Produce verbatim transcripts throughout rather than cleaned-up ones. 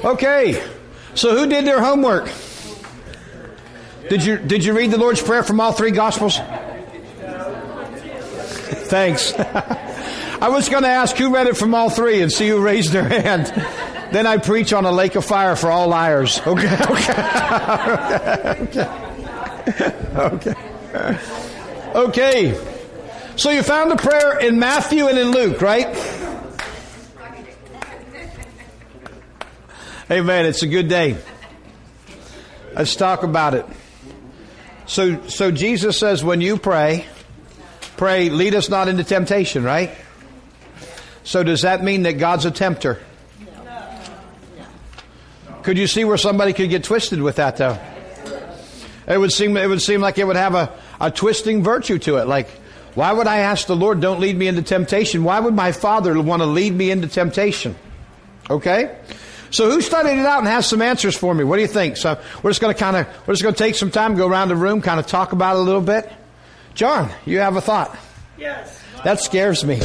Okay, so who did their homework? Did you did you read the Lord's Prayer from all three Gospels? Thanks. I was going to ask who read it from all three and see who raised their hand. Then I preach on a lake of fire for all liars. Okay, okay, okay, okay. Okay. So you found the prayer in Matthew and in Luke, right? Amen. It's a good day. Let's talk about it. So, so Jesus says, when you pray, pray, lead us not into temptation, right? So does that mean that God's a tempter? Could you see where somebody could get twisted with that, though? It would seem, it would seem like it would have a, a twisting virtue to it. Like, why would I ask the Lord, don't lead me into temptation? Why would my Father want to lead me into temptation? Okay? So who studied it out and has some answers for me? What do you think? So we're just going to kind of, we're just going to take some time, go around the room, kind of talk about it a little bit. John, you have a thought? Yes. That scares me. I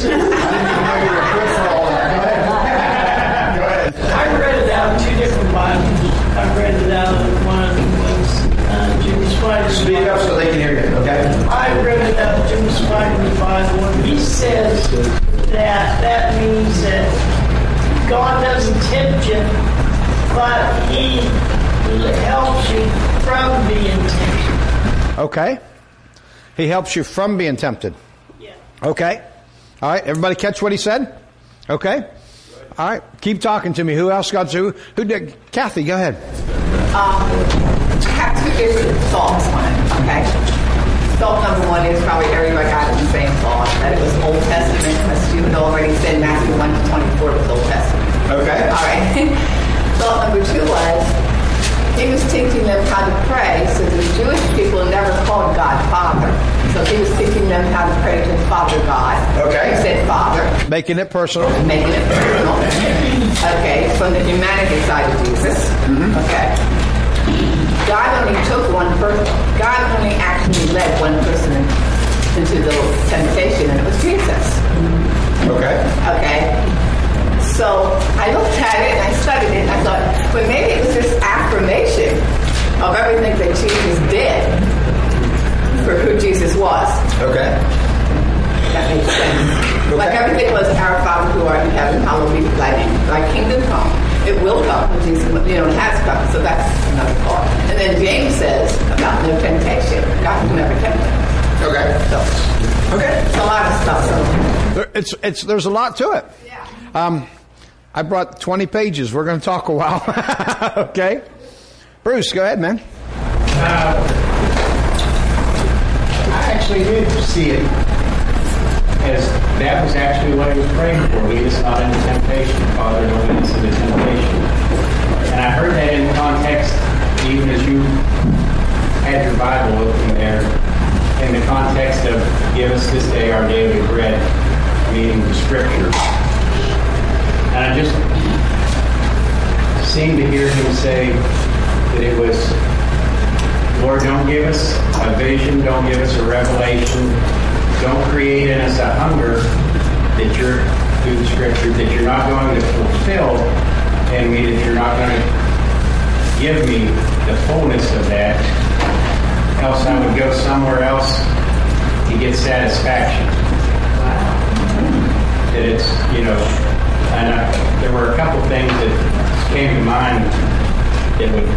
read it out in two different Bibles. I read it out in one of them was uh, Jimmy Spider's. Speak up so they can hear you, okay? I read it out in Jimmy Spider's Bible, and he says that that means that God doesn't tempt you, but He helps you from being tempted. Okay. He helps you from being tempted. Yeah. Okay. All right. Everybody catch what he said? Okay. All right. Keep talking to me. Who else got to? Who did? Kathy, go ahead. Um, I have two different thoughts on it. Okay. Thought number one is probably everybody got the same thought, that it was Old Testament, because you had already said Matthew one to twenty-four was Old Testament. Okay. All right. Thought number two was, he was teaching them how to pray, so the Jewish people never called God Father. So he was teaching them how to pray to Father God. Okay. He said Father. Making it personal. Making it personal. Okay, from the humanity side of Jesus. Mm-hmm. Okay. God only took one person. God only actually led one person into the temptation, and it was Jesus. Okay. Okay. So I looked at it and I studied it and I thought, well, maybe it was just affirmation of everything that Jesus did for who Jesus was. Okay. That makes sense. Okay. Like everything was, our Father who art in heaven, hallowed be thy name. Thy kingdom come. It will come when Jesus, you know, it has come. So that's another part. And then James says about no temptation. God will never tempt us. Okay. So, Okay. it's a lot of stuff. So. There, it's it's there's a lot to it. Yeah. Um, I brought twenty pages. We're going to talk a while. Okay. Bruce, go ahead, man. Uh, I actually did see it as that was actually what he was praying for. Lead us not into temptation, Father, don't lead us into temptation. And I heard that in context, even as you had your Bible open there, in the context of give us this day our daily bread, meaning the Scripture. And I just seemed to hear him say that it was, Lord, don't give us a vision, don't give us a revelation, don't create in us a hunger that you're, through the Scripture, that you're not going to fulfill in me, that you're not going to give me the fullness of that, else I would go somewhere else to get satisfaction. That it's, you know, and I, there were a couple things that came to mind that would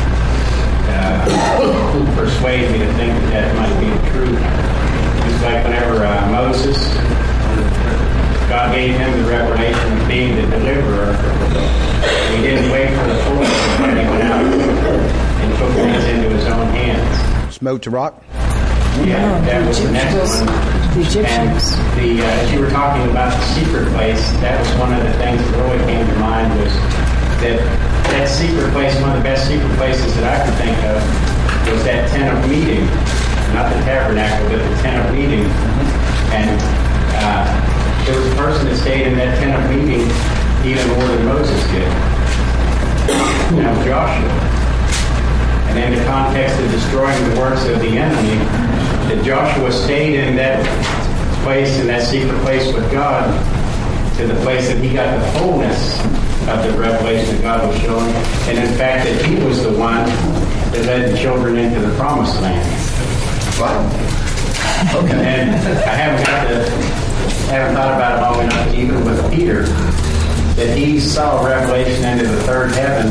uh, persuade me to think that that might be the truth. Just like whenever uh, Moses, God gave him the revelation of being the deliverer, he didn't wait for the fullness of that. He went out and took things into his own hands. Smoke to rock. Yeah, that was the next one. The Egyptians. And the, uh, as you were talking about the secret place, that was one of the things that really came to mind was that that secret place, one of the best secret places that I could think of, was that tent of meeting. Not the tabernacle, but the tent of meeting. And uh, there was a person that stayed in that tent of meeting even more than Moses did. You know, Joshua. And in the context of destroying the works of the enemy, that Joshua stayed in that place, in that secret place with God, to the place that he got the fullness of the revelation that God was showing, and in fact that He was the one that led the children into the promised land. Wow. Okay. And I haven't got to, haven't thought about it long enough, even with Peter, that he saw a revelation into the third heaven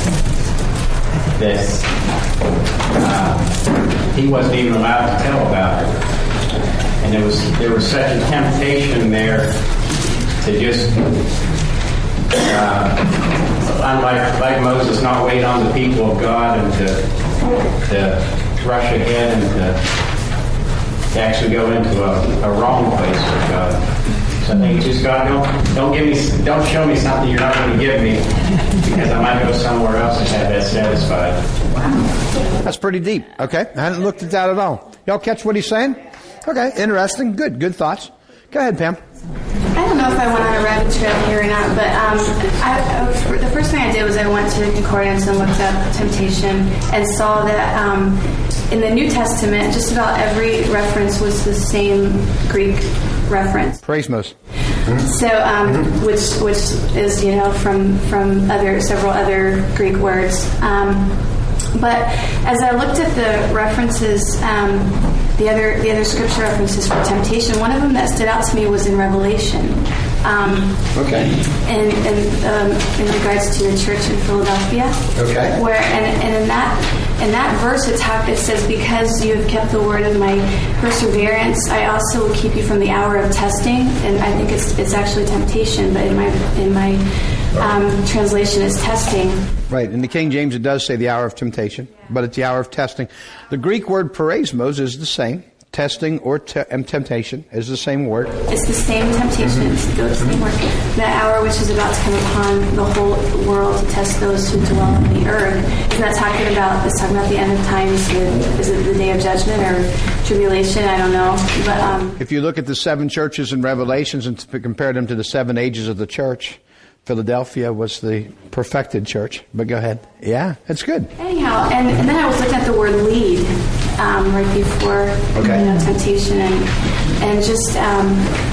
that uh, he wasn't even allowed to tell about it. And there was there was such a temptation there to just, uh, unlike like Moses, not wait on the people of God and to, to rush ahead and to, to actually go into a, a wrong place with God. So I think just God, don't don't give me, don't show me something you're not going to give me, because I might go somewhere else and have that satisfied. Wow, that's pretty deep. Okay, I hadn't looked at that at all. Y'all catch what he's saying? Okay, interesting. Good, good thoughts. Go ahead, Pam. I don't know if I went on a rabbit trail here or not, but um, I, I, the first thing I did was I went to the concordance and looked up temptation and saw that um, in the New Testament, just about every reference was the same Greek reference. Praismos. So, um, which which is, you know, from from other several other Greek words. Um, but as I looked at the references, um, the other the other scripture references for temptation, one of them that stood out to me was in Revelation. Um, okay. And in, in, um, in regards to the church in Philadelphia. Okay. Where and, and in that in that verse it, talk, it says, because you have kept the word of my perseverance, I also will keep you from the hour of testing. And I think it's it's actually temptation, but in my in my um, translation it's testing. Right. In the King James it does say the hour of temptation, but it's the hour of testing. The Greek word peirasmos is the same. Testing or te- temptation is the same word. It's the same temptation. It's the same word. The hour which is about to come upon the whole world to test those who dwell on the earth. It's not talking about. It's talking about the end of times. The, is it the day of judgment or tribulation? I don't know. But um, if you look at the seven churches in Revelations and compare them to the seven ages of the church, Philadelphia was the perfected church. But go ahead. Yeah, that's good. Anyhow, and, and then I was looking at the word lead um, right before okay. you know, temptation, and and just um,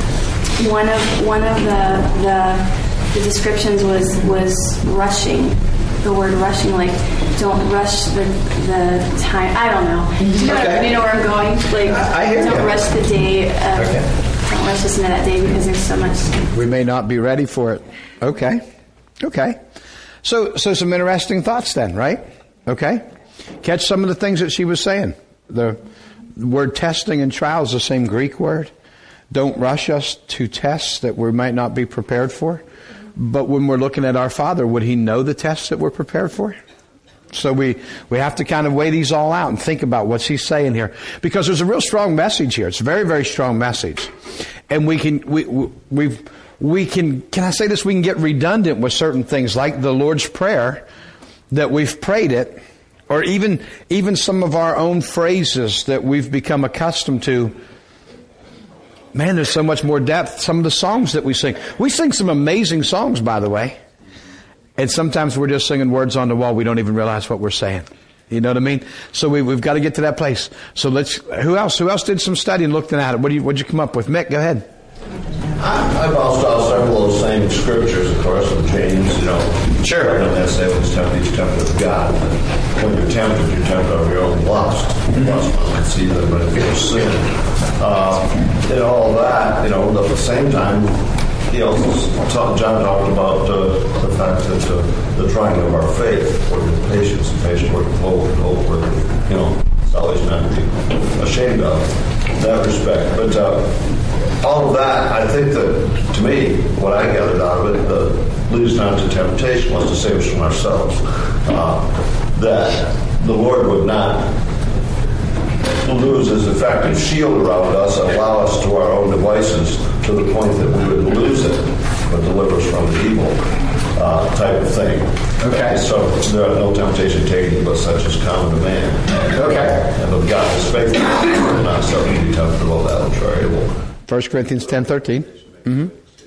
one of one of the, the the descriptions was was rushing. The word rushing, like don't rush the the time. I don't know. You know, okay. you know where I'm going. Like I, I hear don't you. rush the day. Of, okay. Don't rush this into that day because there's so much. We may not be ready for it. Okay. Okay. So, so some interesting thoughts then, right? Okay. Catch some of the things that she was saying. The word testing and trial is the same Greek word. Don't rush us to tests that we might not be prepared for. But when we're looking at our Father, would He know the tests that we're prepared for? So we, we have to kind of weigh these all out and think about what's He saying here. Because there's a real strong message here. It's a very, very strong message. And we can, we, we, we've, we can, can I say this? We can get redundant with certain things like the Lord's Prayer, that we've prayed it, or even, even some of our own phrases that we've become accustomed to. Man, there's so much more depth. Some of the songs that we sing. We sing some amazing songs, by the way. And sometimes we're just singing words on the wall. We don't even realize what we're saying. You know what I mean? So we, we've got to get to that place. So let's, who else? Who else did some study and looked at it? What do you, what'd you come up with? Mick, go ahead. I, I bounced out several of the same scriptures, of course, with James, you know. Sure. I know that say when it's tempted, he's tempted of God. But when you're tempted, you're tempted of your own lust. Mm-hmm. Lust, I can see that, but if you're sin. Uh, and all that, you know, at the same time, he also, John talked about uh, the fact that uh, the trying of our faith, working patience, and patience working hope, and hope working, you know, salvation not to be ashamed of, in that respect. But uh, all of that, I think that, to me, what I gathered out of it, the leads not to temptation was to save us from ourselves. Uh, that the Lord would not lose his effective shield around us and allow us to our own devices to the point that we would lose it, but deliver us from the evil uh, type of thing. Okay. So there are no temptation taken but such as common to man. Okay. And of God is faithful, not something to be tempted about that which are able. First Corinthians ten thirteen. Mm-hmm.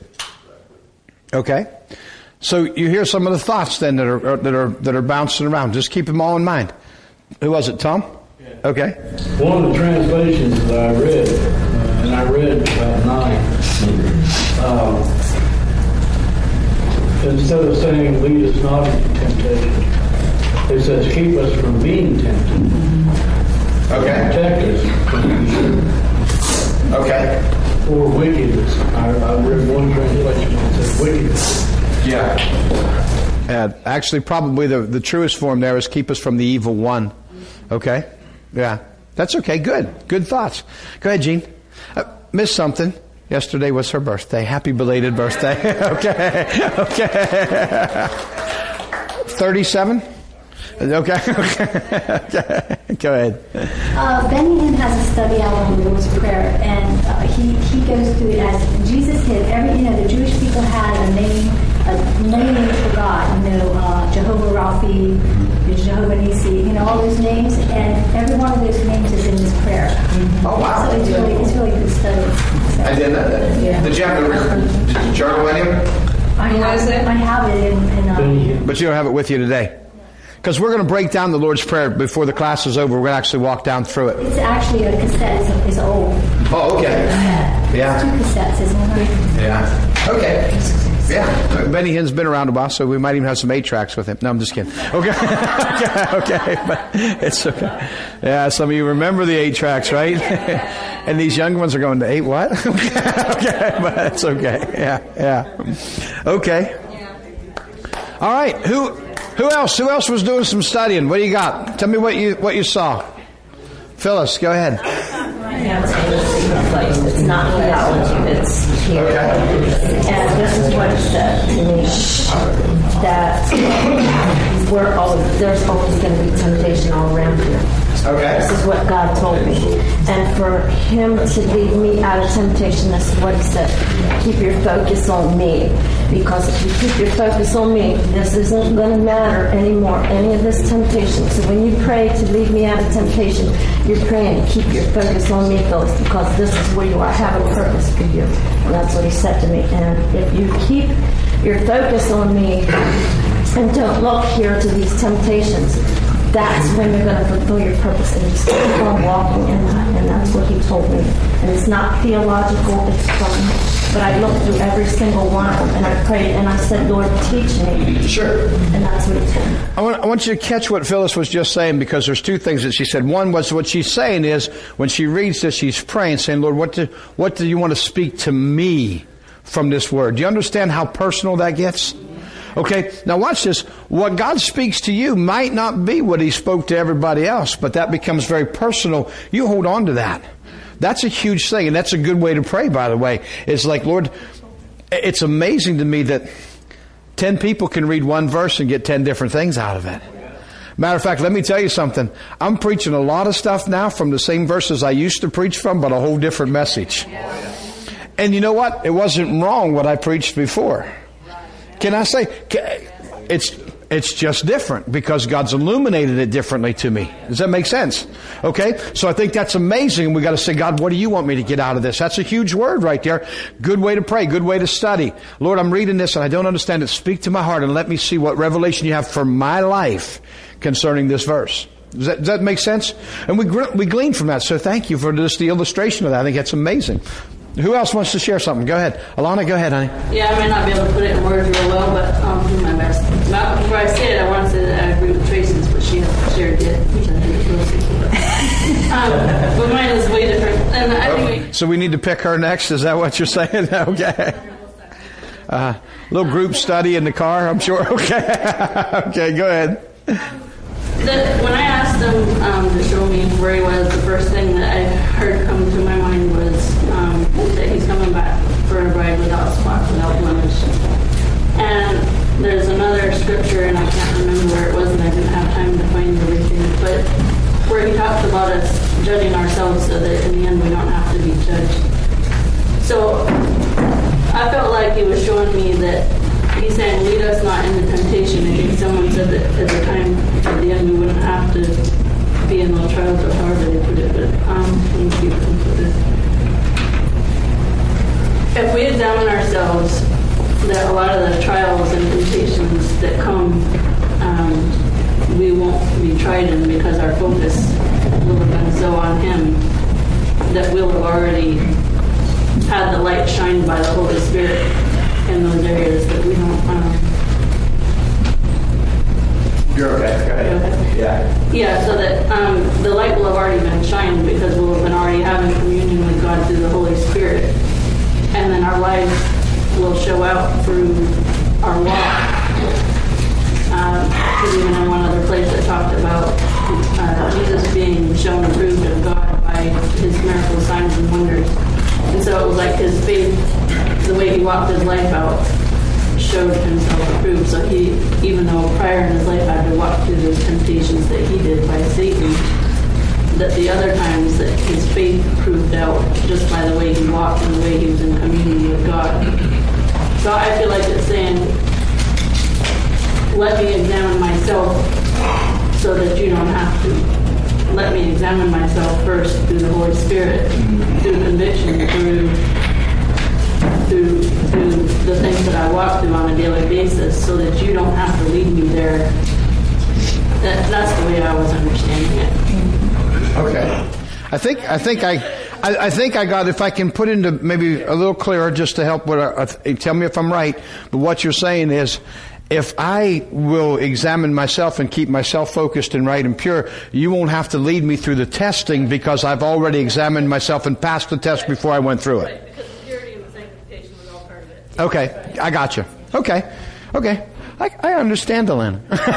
Okay. So you hear some of the thoughts then that are that are that are bouncing around. Just keep them all in mind. Who was it, Tom? Okay. One of the translations that I read, uh, and I read about nine, uh, instead of saying lead us not into temptation, it says keep us from being tempted. Okay. Protect us from evil. Okay. Or wickedness. I, I read one translation that says wickedness. Yeah. And actually, probably the, the truest form there is keep us from the evil one. Okay? Yeah. That's okay. Good. Good thoughts. Go ahead, Jean. Uh, missed something. Yesterday was her birthday. Happy belated birthday. Okay. Okay. thirty-seven? Okay. Okay. Go ahead. Uh, Benny Hinn has a study out on the Lord's Prayer, and uh, he, he goes through it as Jesus had every, you know, the Jewish people had a name, a many names for God, you know, uh, Jehovah Raphi, Jehovah Nissi, you know, all those names, and every one of those names is in this prayer. Oh, wow. So it's really, it's really good study. So, I didn't know that. Yeah. Did you have the did you journal any of it? I have it. I have it in, in um, But you don't have it with you today. Because we're going to break down the Lord's Prayer before the class is over. We're going to actually walk down through it. it's actually a cassette. It's, it's old. Oh, okay. Yeah. It's two cassettes, isn't it? Yeah. Okay. Yeah. Benny Hinn's been around a while, so we might even have some eight tracks with him. No, I'm just kidding. Okay. Okay. Okay. But it's okay. Yeah, some of you remember the eight tracks, right? And these young ones are going to eight what? Okay. Okay. But it's okay. Yeah. Yeah. Okay. All right. Who who else? Who else was doing some studying? What do you got? Tell me what you what you saw. Phyllis, go ahead. It's not theology, it's here. And this is what it said to me, that we're always, there's always going to be temptation all around you. Okay. This is what God told me. And for Him to lead me out of temptation, this is what He said. Keep your focus on me. Because if you keep your focus on me, this isn't going to matter anymore, any of this temptation. So when you pray to lead me out of temptation, you're praying to keep your focus on me, Phyllis, because this is where you are. I have a purpose for you. And that's what He said to me. And if you keep your focus on me and don't look here to these temptations, that's when you're going to fulfill your purpose, and just keep on walking in that. And that's what He told me. And it's not theological, it's from, but I looked through every single one of them, and I prayed, and I said, Lord, teach me. Sure. And that's what He told me. I want, I want you to catch what Phyllis was just saying, because there's two things that she said. One was what she's saying is, when she reads this, she's praying, saying, Lord, what do, what do you want to speak to me from this word? Do you understand how personal that gets? Okay, now watch this. What God speaks to you might not be what He spoke to everybody else, but that becomes very personal. You hold on to that. That's a huge thing, and that's a good way to pray, by the way. It's like, Lord, it's amazing to me that ten people can read one verse and get ten different things out of it. Matter of fact, let me tell you something. I'm preaching a lot of stuff now from the same verses I used to preach from, but a whole different message. And you know what? It wasn't wrong what I preached before. Can I say, it's it's just different because God's illuminated it differently to me. Does that make sense? Okay? So I think that's amazing. We got to say, God, what do you want me to get out of this? That's a huge word right there. Good way to pray. Good way to study. Lord, I'm reading this and I don't understand it. Speak to my heart and let me see what revelation you have for my life concerning this verse. Does that, does that make sense? And we we glean from that. So thank you for just the illustration of that. I think that's amazing. Who else wants to share something? Go ahead. Alana, go ahead, honey. Yeah, I may not be able to put it in words real well, but I'll do my best. Now, before I say it, I want to say that I agree with Tracy's, what she shared did, which I think is real simple. um, but mine is way different. And I think we, so we need to pick her next? Is that what you're saying? Okay. Uh, little group study in the car, I'm sure. Okay. Okay, go ahead. The, when I asked him um, to show me where he was, the first thing that I heard come to my mind was um, that he's coming back for a bride without spot, without blemish. And there's another scripture, and I can't remember where it was, and I didn't have time to find everything, but where he talked about us judging ourselves so that in the end we don't have to be judged. So I felt like he was showing me that He's saying, lead us not into temptation. I think someone said that at the time, at the end, we wouldn't have to be in those trials, or however they put it. But um, let me see if I can put this. If we examine ourselves, that a lot of the trials and temptations that come, um, we won't be tried in because our focus will have been so on Him that we'll have already had the light shined by the Holy Spirit in those areas that we don't um, Yeah. Yeah, so that um, the light will have already been shined because we'll have been already having communion with God through the Holy Spirit. And then our lives will show out through our walk. Because um, even in one other place it talked about uh, Jesus being shown approved of God by his miracle signs and wonders. And so it was like his faith, the way he walked his life out, showed himself approved. So he, even though prior in his life had to walk through those temptations that he did by Satan, that the other times that his faith proved out just by the way he walked and the way he was in communion with God. So I feel like it's saying, let me examine myself so that you don't have to. Let me examine myself first through the Holy Spirit, through conviction, through through through the things that I walk through on a daily basis, so that you don't have to lead me there. That, that's the way I was understanding it. Okay. I think I think I, I I think I got. If I can put into maybe a little clearer, just to help. What I, tell me if I'm right. But what you're saying is, if I will examine myself and keep myself focused and right and pure, you won't have to lead me through the testing because I've already examined myself and passed the test before I went through it. Right, because the purity and the sanctification was all part of it. Okay, I got you. Okay, okay. I, I understand, Alana.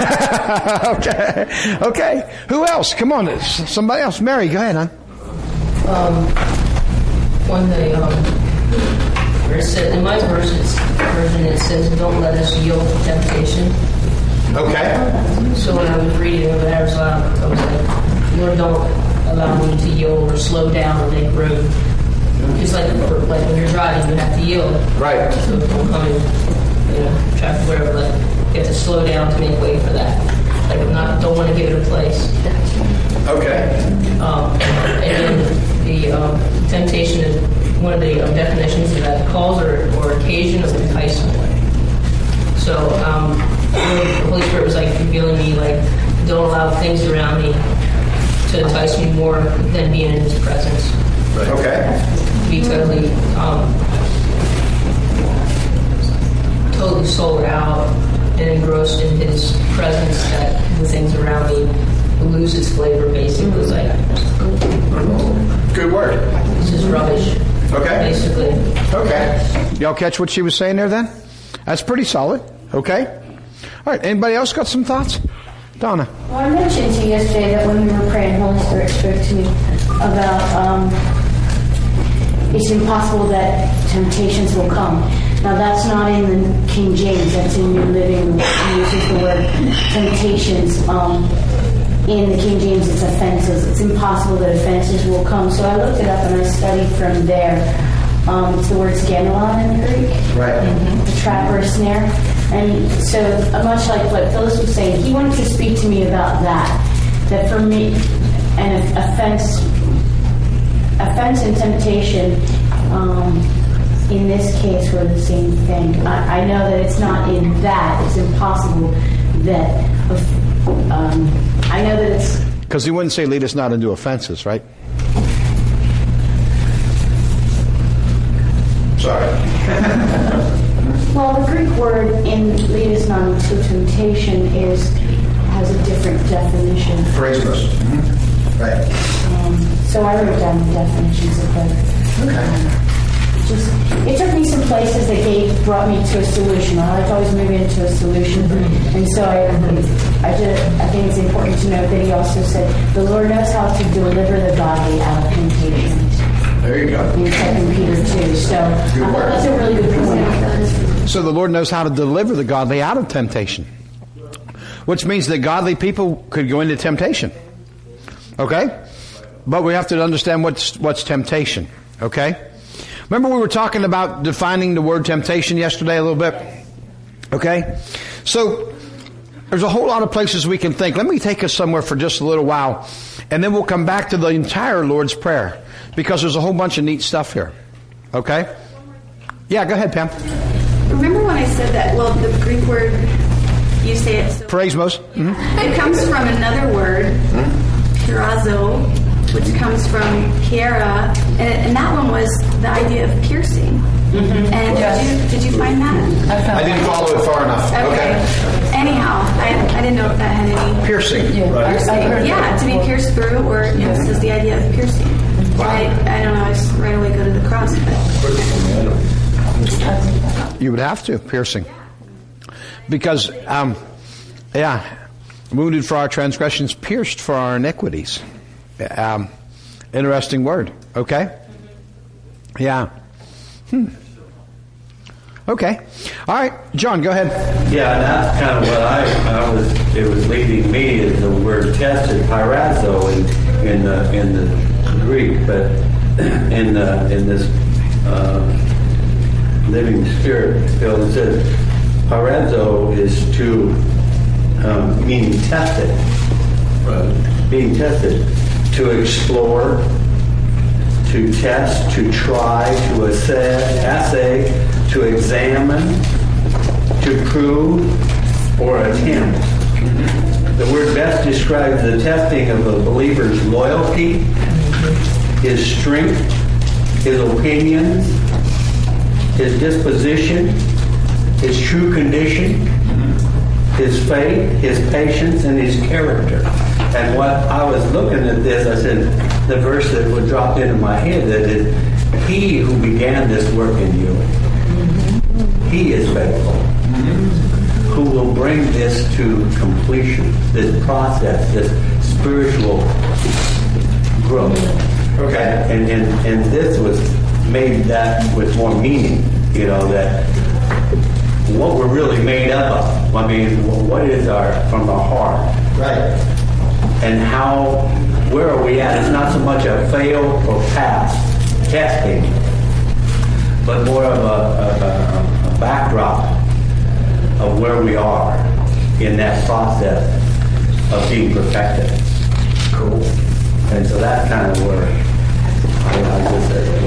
okay, okay. Who else? Come on, somebody else. Mary, go ahead, hon. Um, one day, um, where it said, in my verses, version it says, don't let us yield to temptation. Okay. So when I was reading it, I was, uh, I was like, Lord, don't allow me to yield or slow down or make room. Just like, like when you're driving, you have to yield. Right. So don't come in, you know, traffic, whatever, like, you have to slow down to make way for that. Like, I'm not, don't want to give it a place. Okay. Um, and then the um, temptation is one of the um, definitions of that, cause or, or occasion of enticement. So um, the Holy Spirit was like revealing me, like, don't allow things around me to entice me more than being in His presence. Right. Okay. Be totally, um, totally sold out and engrossed in His presence, that the things around me lose its flavor. Basically, it's like, good word. This is rubbish. Okay. Basically. Okay. Y'all catch what she was saying there then? That's pretty solid. Okay. All right. Anybody else got some thoughts? Donna. Well, I mentioned to you yesterday that when we were praying, Holy Spirit spoke to me about um, it's impossible that temptations will come. Now, that's not in the King James. That's in New Living. It uses the word temptations. Um, in the King James, it's offenses. It's impossible that offenses will come. So I looked it up and I studied from there. Um, it's the word scandalon in the Greek. Right. Mm-hmm. The trap or snare. And so, uh, much like what Phyllis was saying, he wanted to speak to me about that. That for me, an offense, offense and temptation, um, in this case, were the same thing. I, I know that it's not in that. It's impossible that. Um, I know that it's because he wouldn't say lead us not into offenses, right? Sorry. Well, the Greek word in lead us not into temptation is has a different definition. Praise us. Mm-hmm. Right. Um, so I wrote down the definitions of both. Okay. Um, just it took me some places that gave brought me to a solution. I like always moving into a solution, mm-hmm. and so I, I just I think it's important to note that he also said the Lord knows how to deliver the godly out of temptation. There you go. In Second Peter two. So I thought that's a really good point. So the Lord knows how to deliver the godly out of temptation, which means that godly people could go into temptation. Okay, but we have to understand what's what's temptation. Okay. Remember we were talking about defining the word temptation yesterday a little bit? Okay? So, there's a whole lot of places we can think. Let me take us somewhere for just a little while, and then we'll come back to the entire Lord's Prayer, because there's a whole bunch of neat stuff here. Okay? Yeah, go ahead, Pam. Remember when I said that, well, the Greek word, you say it so... Praismos. Mm-hmm. It comes from another word, mm-hmm. Pirazo, which comes from Kiera, and, and that one was the idea of piercing. Mm-hmm. And yes. did you did you find that? I, I didn't follow it far enough. Okay. okay. And anyhow, I, I didn't know if that had any Piercing. Yeah, Right. yeah, to be pierced through, or yes, is the idea of piercing. Wow. I, I don't know. I just right away go to the cross, but You would have to piercing, because um, yeah, wounded for our transgressions, pierced for our iniquities. Um, interesting word. Okay. Yeah. Hmm. Okay. All right, John, go ahead. Yeah, and that's kind of what I, I was. It was leading me is the word tested, pyrazo, in in the in the Greek, but in the, in this uh, living spirit field, it says pyrazo is to um, meaning tested, right. Being tested, to explore, to test, to try, to assess, assay. To examine, to prove, or attempt. The word best describes the testing of a believer's loyalty, his strength, his opinions, his disposition, his true condition, his faith, his patience, and his character. And what I was looking at this, I said, the verse that would drop into my head, that is, he who began this work in you, he is faithful, mm-hmm. who will bring this to completion, this process, this spiritual growth. Okay. And, and, and this was made that with more meaning, you know, that what we're really made up of. I mean, what is our, from our heart? Right. And how, where are we at? It's not so much a fail or pass testing, but more of a, a, a backdrop of where we are in that process of being perfected. Cool. And so that's kind of where I, I just said,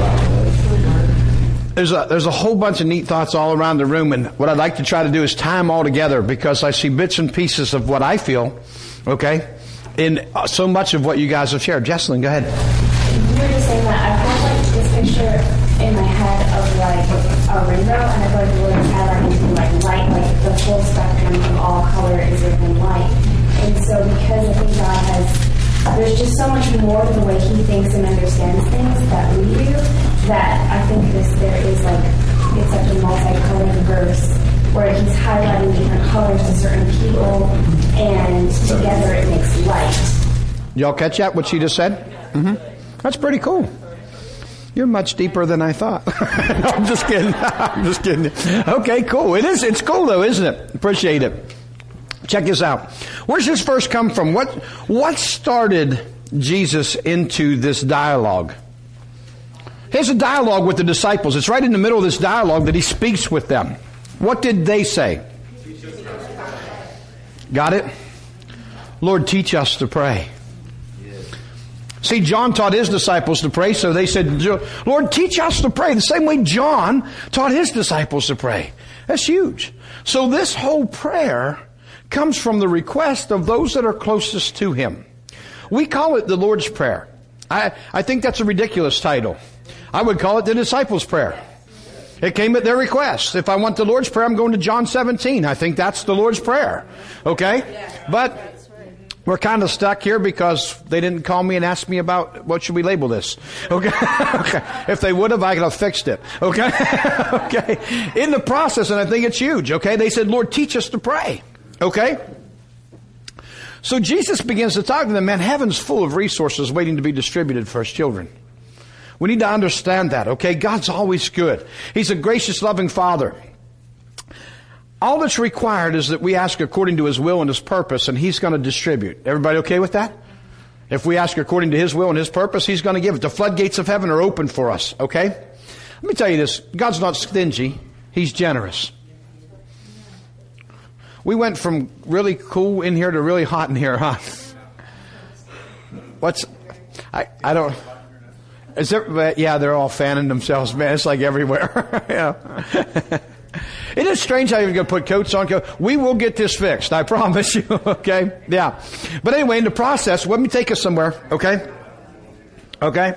wow. There's a, there's a whole bunch of neat thoughts all around the room, and what I'd like to try to do is tie them all together, because I see bits and pieces of what I feel, okay, in so much of what you guys have shared. Jesselyn, go ahead. You were just saying that. I've got like this picture in my head of like a rainbow, and I feel like the Lord is highlighting to me like light, like the full spectrum of all color is within light. And so because I think God has, there's just so much more to the way He thinks and understands things that we do, that I think this there is like, it's such a multicolored verse where He's highlighting different colors to certain people, and together it makes light. Y'all catch that, what she just said? Mm-hmm. That's pretty cool. You're much deeper than I thought. I'm just kidding. I'm just kidding. Okay, cool. It is. It's cool though, isn't it? Appreciate it. Check this out. Where's this verse come from? What What started Jesus into this dialogue? Here's a dialogue with the disciples. It's right in the middle of this dialogue that He speaks with them. What did they say? Got it? Lord, teach us to pray. See, John taught his disciples to pray, so they said, Lord, teach us to pray. The same way John taught his disciples to pray. That's huge. So this whole prayer comes from the request of those that are closest to Him. We call it the Lord's Prayer. I, I think that's a ridiculous title. I would call it the disciples' prayer. It came at their request. If I want the Lord's Prayer, I'm going to John seventeen. I think that's the Lord's Prayer. Okay? But we're kind of stuck here because they didn't call me and ask me about what should we label this. Okay? Okay. If they would have, I could have fixed it. Okay? Okay. In the process, and I think it's huge. Okay? They said, Lord, teach us to pray. Okay? So Jesus begins to talk to them. Man, heaven's full of resources waiting to be distributed for His children. We need to understand that. Okay? God's always good. He's a gracious, loving Father. All that's required is that we ask according to His will and His purpose, and He's going to distribute. Everybody okay with that? If we ask according to His will and His purpose, He's going to give it. The floodgates of heaven are open for us, okay? Let me tell you this. God's not stingy. He's generous. We went from really cool in here to really hot in here, huh? What's... I, I don't... Is there, yeah, they're all fanning themselves, man. It's like everywhere. Yeah. It is strange how you're going to put coats on. We will get this fixed. I promise you. Okay? Yeah. But anyway, in the process, let me take us somewhere. Okay? Okay?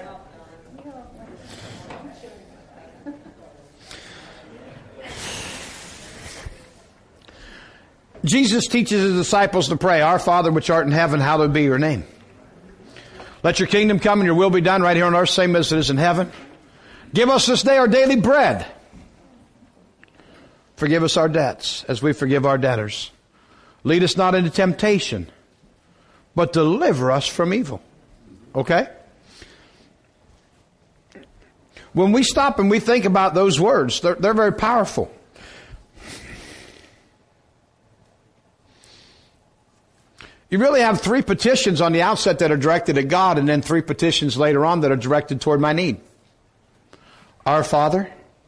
Jesus teaches his disciples to pray, Our Father which art in heaven, hallowed be your name. Let your kingdom come and your will be done right here on earth, same as it is in heaven. Give us this day our daily bread. Forgive us our debts as we forgive our debtors. Lead us not into temptation, but deliver us from evil. Okay? When we stop and we think about those words, they're, they're very powerful. You really have three petitions on the outset that are directed at God, and then three petitions later on that are directed toward my need. Our Father,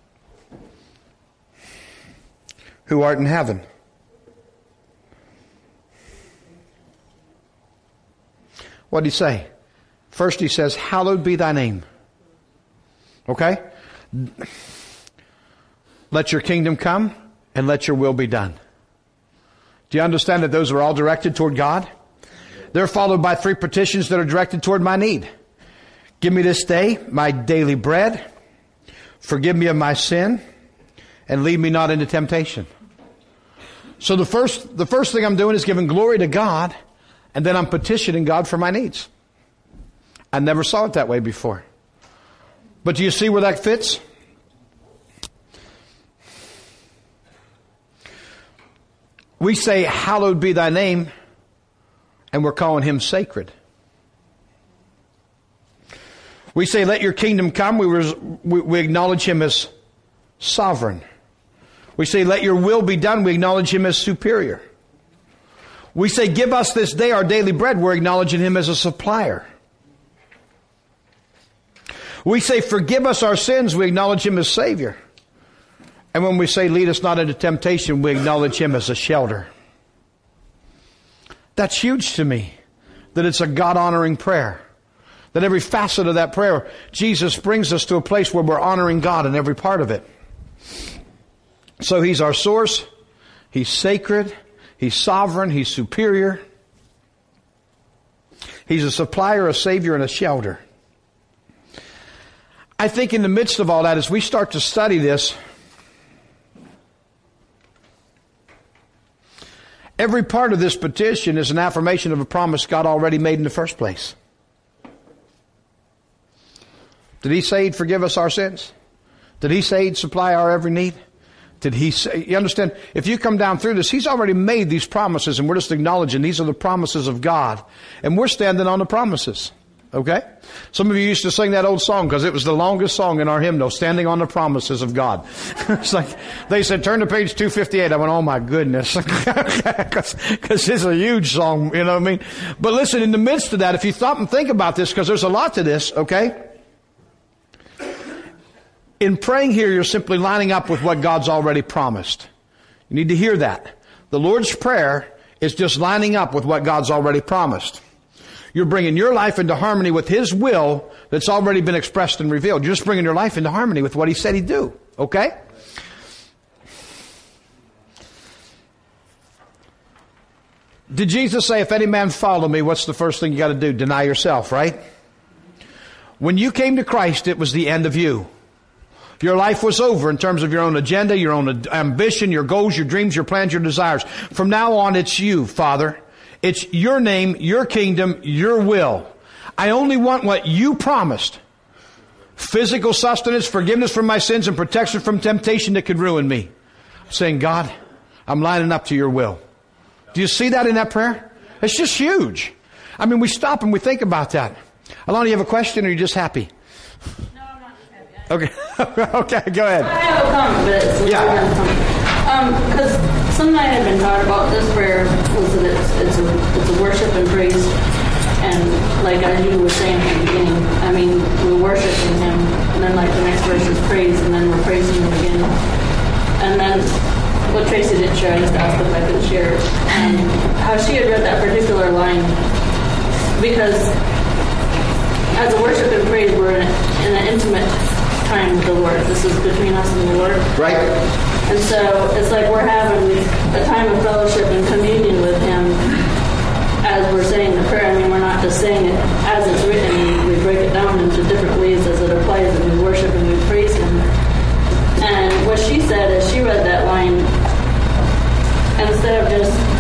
who art in heaven. What did he say? First he says, hallowed be thy name. Okay? Let your kingdom come and let your will be done. Do you understand that those are all directed toward God? They're followed by three petitions that are directed toward my need. Give me this day my daily bread. Forgive me of my sin. And lead me not into temptation. So the first, the first thing I'm doing is giving glory to God. And then I'm petitioning God for my needs. I never saw it that way before. But do you see where that fits? We say, hallowed be thy name, and we're calling him sacred. We say, let your kingdom come, we, res- we, we acknowledge him as sovereign. We say, let your will be done, we acknowledge him as superior. We say, give us this day our daily bread, we're acknowledging him as a supplier. We say, forgive us our sins, we acknowledge him as Savior. And when we say, lead us not into temptation, we acknowledge him as a shelter. That's huge to me, that it's a God-honoring prayer. That every facet of that prayer, Jesus brings us to a place where we're honoring God in every part of it. So he's our source, he's sacred, he's sovereign, he's superior. He's a supplier, a savior, and a shelter. I think in the midst of all that, as we start to study this, every part of this petition is an affirmation of a promise God already made in the first place. Did he say he'd forgive us our sins? Did he say he'd supply our every need? Did he say, you understand, if you come down through this, he's already made these promises and we're just acknowledging these are the promises of God. And we're standing on the promises. Okay? Some of you used to sing that old song because it was the longest song in our hymnal, Standing on the Promises of God. It's like, they said, turn to page two fifty-eight. I went, oh my goodness. Because it's a huge song, you know what I mean? But listen, in the midst of that, if you stop and think about this, because there's a lot to this, okay? In praying here, you're simply lining up with what God's already promised. You need to hear that. The Lord's Prayer is just lining up with what God's already promised. You're bringing your life into harmony with his will that's already been expressed and revealed. You're just bringing your life into harmony with what he said he'd do. Okay? Did Jesus say, if any man follow me, what's the first thing you got to do? Deny yourself, right? When you came to Christ, it was the end of you. Your life was over in terms of your own agenda, your own ambition, your goals, your dreams, your plans, your desires. From now on, it's you, Father. It's your name, your kingdom, your will. I only want what you promised. Physical sustenance, forgiveness from my sins, and protection from temptation that could ruin me. I'm saying, God, I'm lining up to your will. Do you see that in that prayer? It's just huge. I mean, we stop and we think about that. Alana, you have a question or are you just happy? No, I'm not just happy. Okay. Okay, go ahead. I have a comment, but it's yeah. Um, because something I had been taught about this prayer was that it's, it's, a, it's a worship and praise. And like as you were saying at the beginning, I mean, we're worshiping him, and then like the next verse is praise, and then we're praising him again. And then what Tracy did share, I just asked if I could share um, how she had read that particular line. Because as a worship and praise, we're in, a, in an intimate time with the Lord. This is between us and the Lord. Right. And so it's like we're having a time of fellowship and communion with him as we're saying the prayer. I mean, we're not just saying it as it's written. We break it down into different ways as it applies, and we worship and we praise him. And what she said is she read that line, and instead of just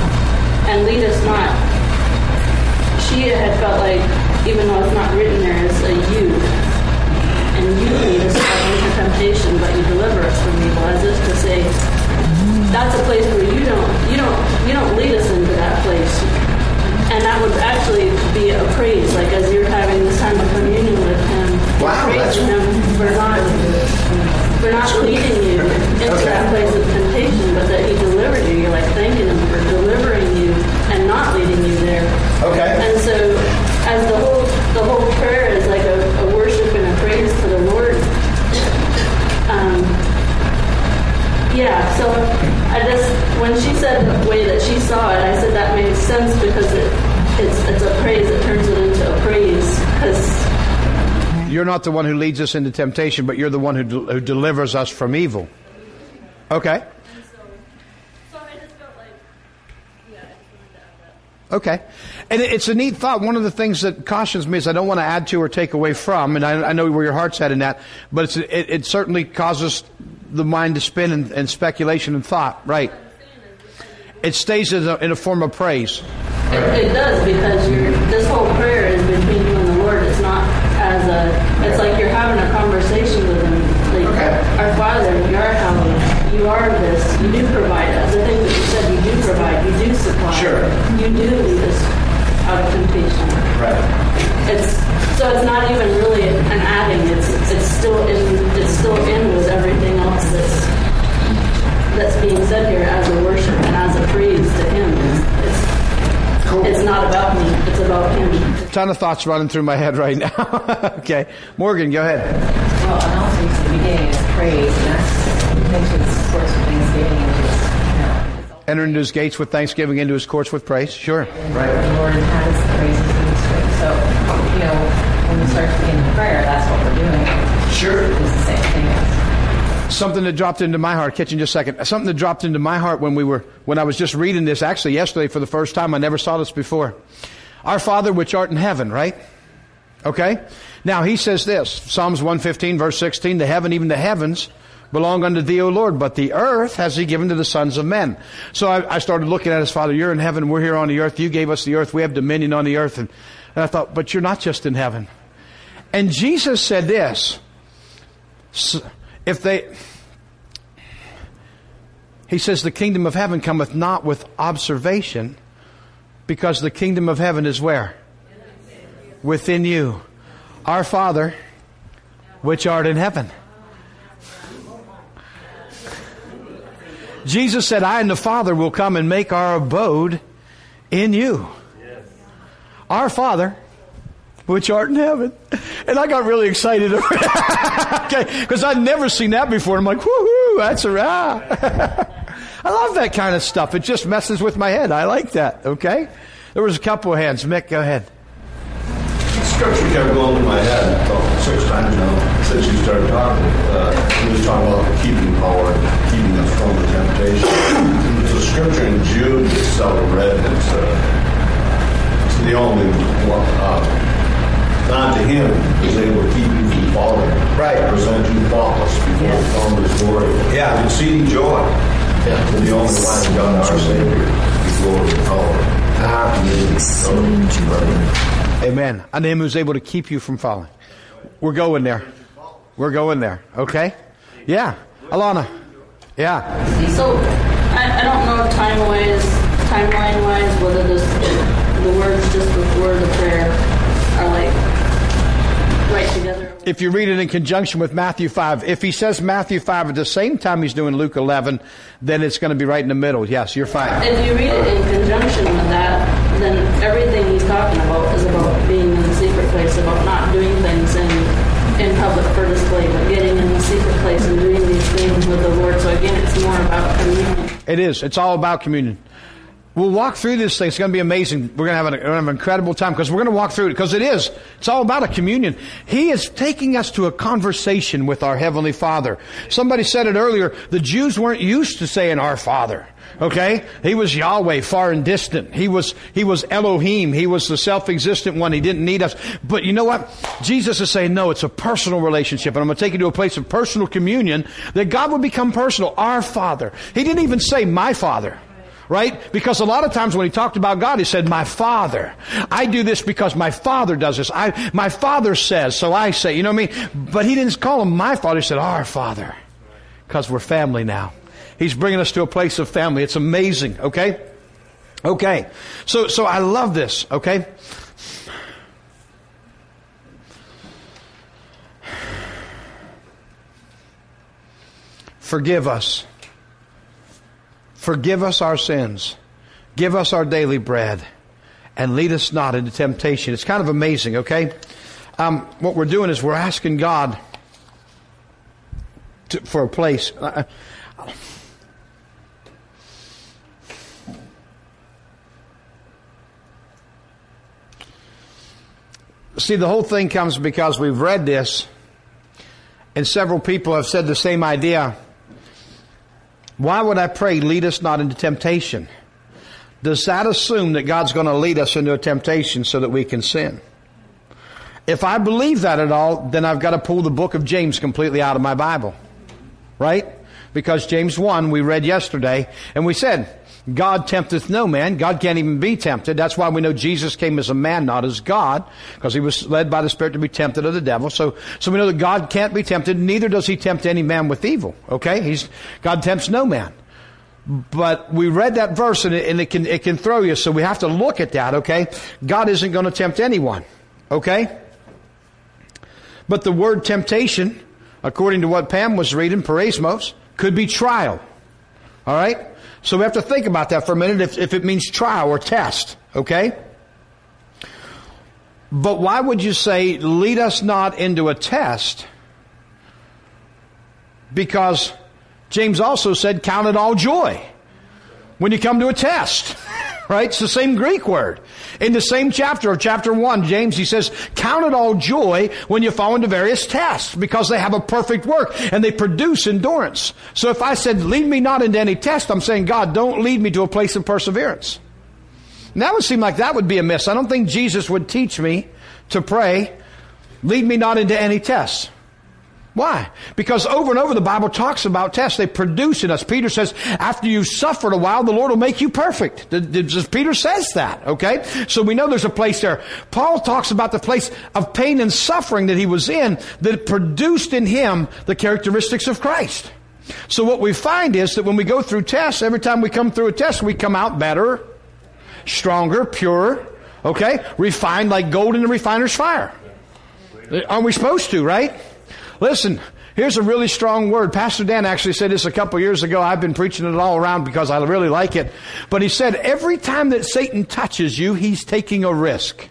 even though it's not written there, is a you. And you lead us not into temptation, but you deliver us from evil. As if to say, that's a place where you don't, you don't, you don't lead us into that place. And that would actually be a praise, like as you're having this time of communion with Him, wow, praising Him for not, for not leading you into okay. that place of temptation, but that He delivered you. You're like thanking Him for delivering you and not leading you there. Okay. And so, as the whole the whole prayer is like a, a worship and a praise to the Lord. Um, yeah. So I just when she said the way that she saw it, I said that makes sense because it it's it's a praise. It turns it into a praise because you're not the one who leads us into temptation, but you're the one who de- who delivers us from evil. Okay. Okay. And it's a neat thought. One of the things that cautions me is I don't want to add to or take away from, and I, I know where your heart's at in that, but it's, it, it certainly causes the mind to spin and, and speculation and thought. Right. It stays in a, in a form of praise. It, it does, because you're, this whole prayer is between you and the Lord. It's not as a, it's like you're having a conversation with Him. Like, okay. Our Father, you are hallowed. You are this. You do provide us. The things that you said, you do provide. You do supply. Sure. You do lead us out of temptation. Right. It's so it's not even really an adding. It's it's still in it's still in with everything else that's that's being said here as a worship and as a praise to Him. It's, it's cool. It's not about me. It's about Him. Ton of thoughts running through my head right now. Okay, Morgan, go ahead. Well, and also you said the beginning is praise, and that's into His courts with thanksgiving, and just you know. Enter into His gates with thanksgiving, into His courts with praise. Sure. And right. The Lord has praises in His courts. So you know, when we start to begin prayer, that's what we're doing. Sure. It's the same thing. As Something that dropped into my heart, catching just a second. Something that dropped into my heart when we were, when I was just reading this, actually yesterday for the first time. I never saw this before. Our Father which art in heaven, right? Okay? Now He says this, Psalms one fifteen, verse sixteen, the heaven, even the heavens, belong unto Thee, O Lord, but the earth has He given to the sons of men. So I, I started looking at His Father, you're in heaven, we're here on the earth, You gave us the earth, we have dominion on the earth. And, and I thought, but you're not just in heaven. And Jesus said this, if they, He says, the kingdom of heaven cometh not with observation, because the kingdom of heaven is where? Within you. Our Father, which art in heaven. Jesus said, I and the Father will come and make our abode in you. Our Father, which art in heaven. And I got really excited over that. Okay, because I'd never seen that before. I'm like, woohoo, that's a rah. I love that kind of stuff. It just messes with my head. I like that, okay? There was a couple of hands. Mick, go ahead. Scripture kept going through my head about six times now since you started talking. Uh, he was talking about the keeping power and keeping us from the temptation. There's a scripture in Jude that's seldom read. It's, uh, it's the only one. Uh, not to Him is able to keep you from falling. Right. Present you faultless before the throne of His glory. Yeah. And exceeding joy. Yeah. To the only one God, our Savior, His glory and power. Exceeding joy. Amen. And Him who's able to keep you from falling. We're going there. We're going there. Okay? Yeah. Alana. Yeah. So, I, I don't know time-wise, timeline-wise, whether this, the words just before the prayer are like right together. If you read it in conjunction with Matthew five, if He says Matthew five at the same time He's doing Luke eleven, then it's going to be right in the middle. Yes, you're fine. If you read it in conjunction with that, then everything He's talking about is about being in the secret place, about not doing things in, in public for display, but getting in the secret place and doing these things with the Lord. So again, it's more about communion. It is. It's all about communion. We'll walk through this thing. It's going to be amazing. We're going to have an, we're going to have an incredible time because we're going to walk through it because it is. It's all about a communion. He is taking us to a conversation with our Heavenly Father. Somebody said it earlier. The Jews weren't used to saying our Father. Okay? He was Yahweh, far and distant. He was, he was Elohim. He was the self-existent one. He didn't need us. But you know what? Jesus is saying, no, it's a personal relationship. And I'm going to take you to a place of personal communion that God would become personal. Our Father. He didn't even say my Father. Right? Because a lot of times when he talked about God, he said, my Father. I do this because my Father does this. I, my Father says, so I say. You know what I mean? But he didn't call him my Father. He said, our Father. Because we're family now. He's bringing us to a place of family. It's amazing. Okay? Okay. So, so I love this. Okay? Forgive us. Forgive us our sins. Give us our daily bread. And lead us not into temptation. It's kind of amazing, okay? Um, what we're doing is we're asking God to, for a place. Uh, see, the whole thing comes because we've read this, and several people have said the same idea. Why would I pray, lead us not into temptation? Does that assume that God's going to lead us into a temptation so that we can sin? If I believe that at all, then I've got to pull the book of James completely out of my Bible. Right? Because James one, we read yesterday, and we said, God tempteth no man. God can't even be tempted. That's why we know Jesus came as a man, not as God, because he was led by the Spirit to be tempted of the devil. So, so we know that God can't be tempted. Neither does he tempt any man with evil. Okay? He's, God tempts no man. But we read that verse and it, and it can, it can throw you. So we have to look at that. Okay? God isn't going to tempt anyone. Okay? But the word temptation, according to what Pam was reading, perismos, could be trial. All right? So we have to think about that for a minute if, if it means trial or test. Okay? But why would you say, lead us not into a test? Because James also said, count it all joy when you come to a test. Right? It's the same Greek word. In the same chapter of chapter one, James, he says, count it all joy when you fall into various tests, because they have a perfect work and they produce endurance. So if I said, lead me not into any test, I'm saying, God, don't lead me to a place of perseverance. And that would seem like that would be a miss. I don't think Jesus would teach me to pray, lead me not into any tests. Why? Because over and over the Bible talks about tests. They produce in us. Peter says, after you've suffered a while, the Lord will make you perfect. Peter says that, okay? So we know there's a place there. Paul talks about the place of pain and suffering that he was in that produced in him the characteristics of Christ. So what we find is that when we go through tests, every time we come through a test, we come out better, stronger, purer, okay? Refined like gold in the refiner's fire. Aren't we supposed to, right? Listen, here's a really strong word. Pastor Dan actually said this a couple years ago. I've been preaching it all around because I really like it. But he said, every time that Satan touches you, he's taking a risk.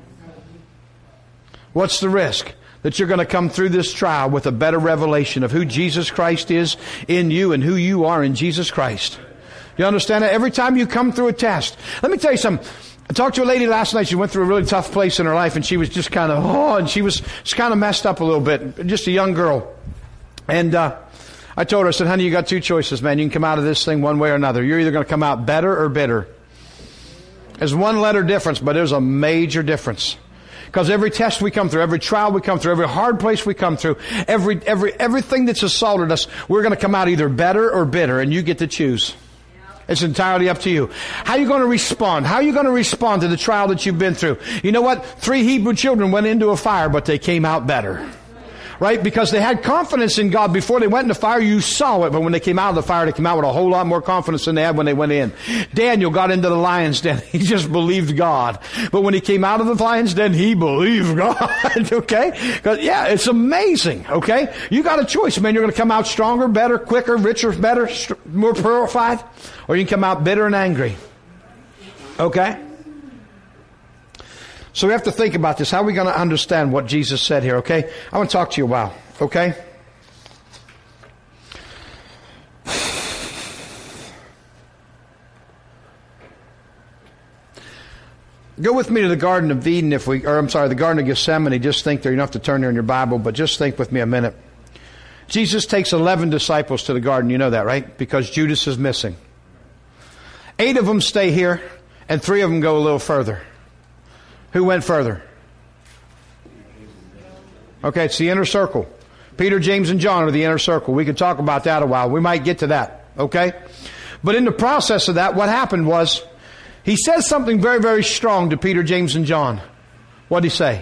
What's the risk? That you're going to come through this trial with a better revelation of who Jesus Christ is in you and who you are in Jesus Christ. You understand that? Every time you come through a test. Let me tell you something. I talked to a lady last night. She went through a really tough place in her life, and she was just kind of, oh, and she was just kind of messed up a little bit. Just a young girl. And uh I told her, I said, honey, you got two choices, man. You can come out of this thing one way or another. You're either going to come out better or bitter. There's one letter difference, but there's a major difference. Because every test we come through, every trial we come through, every hard place we come through, every every everything that's assaulted us, we're going to come out either better or bitter, and you get to choose. It's entirely up to you. How are you going to respond? How are you going to respond to the trial that you've been through? You know what? Three Hebrew children went into a fire, but they came out better. Right? Because they had confidence in God before they went in the fire. You saw it, but when they came out of the fire, they came out with a whole lot more confidence than they had when they went in. Daniel got into the lion's den. He just believed God. But when he came out of the lion's den, he believed God. Okay? Because, yeah, it's amazing. Okay? You got a choice, man. You're going to come out stronger, better, quicker, richer, better, more purified, or you can come out bitter and angry. Okay? So we have to think about this. How are we going to understand what Jesus said here, okay? I want to talk to you a while, okay? Go with me to the Garden of Eden, if we, or I'm sorry, the Garden of Gethsemane. Just think there. You don't have to turn there in your Bible, but just think with me a minute. Jesus takes eleven disciples to the garden. You know that, right? Because Judas is missing. Eight of them stay here, and three of them go a little further. Who went further? Okay, it's the inner circle. Peter, James, and John are the inner circle. We could talk about that a while. We might get to that. Okay? But in the process of that, what happened was, he says something very, very strong to Peter, James, and John. What did he say?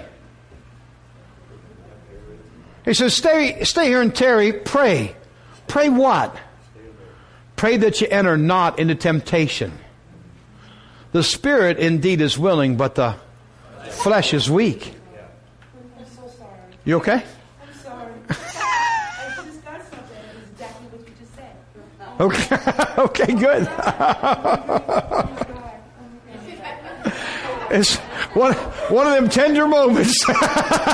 He says, stay, stay here and tarry, pray. Pray what? Pray that you enter not into temptation. The spirit indeed is willing, but the flesh is weak. I'm so sorry. You okay? I'm sorry. I just got something. It's exactly what you just said. Okay, okay, good. It's one, one of them tender moments. Light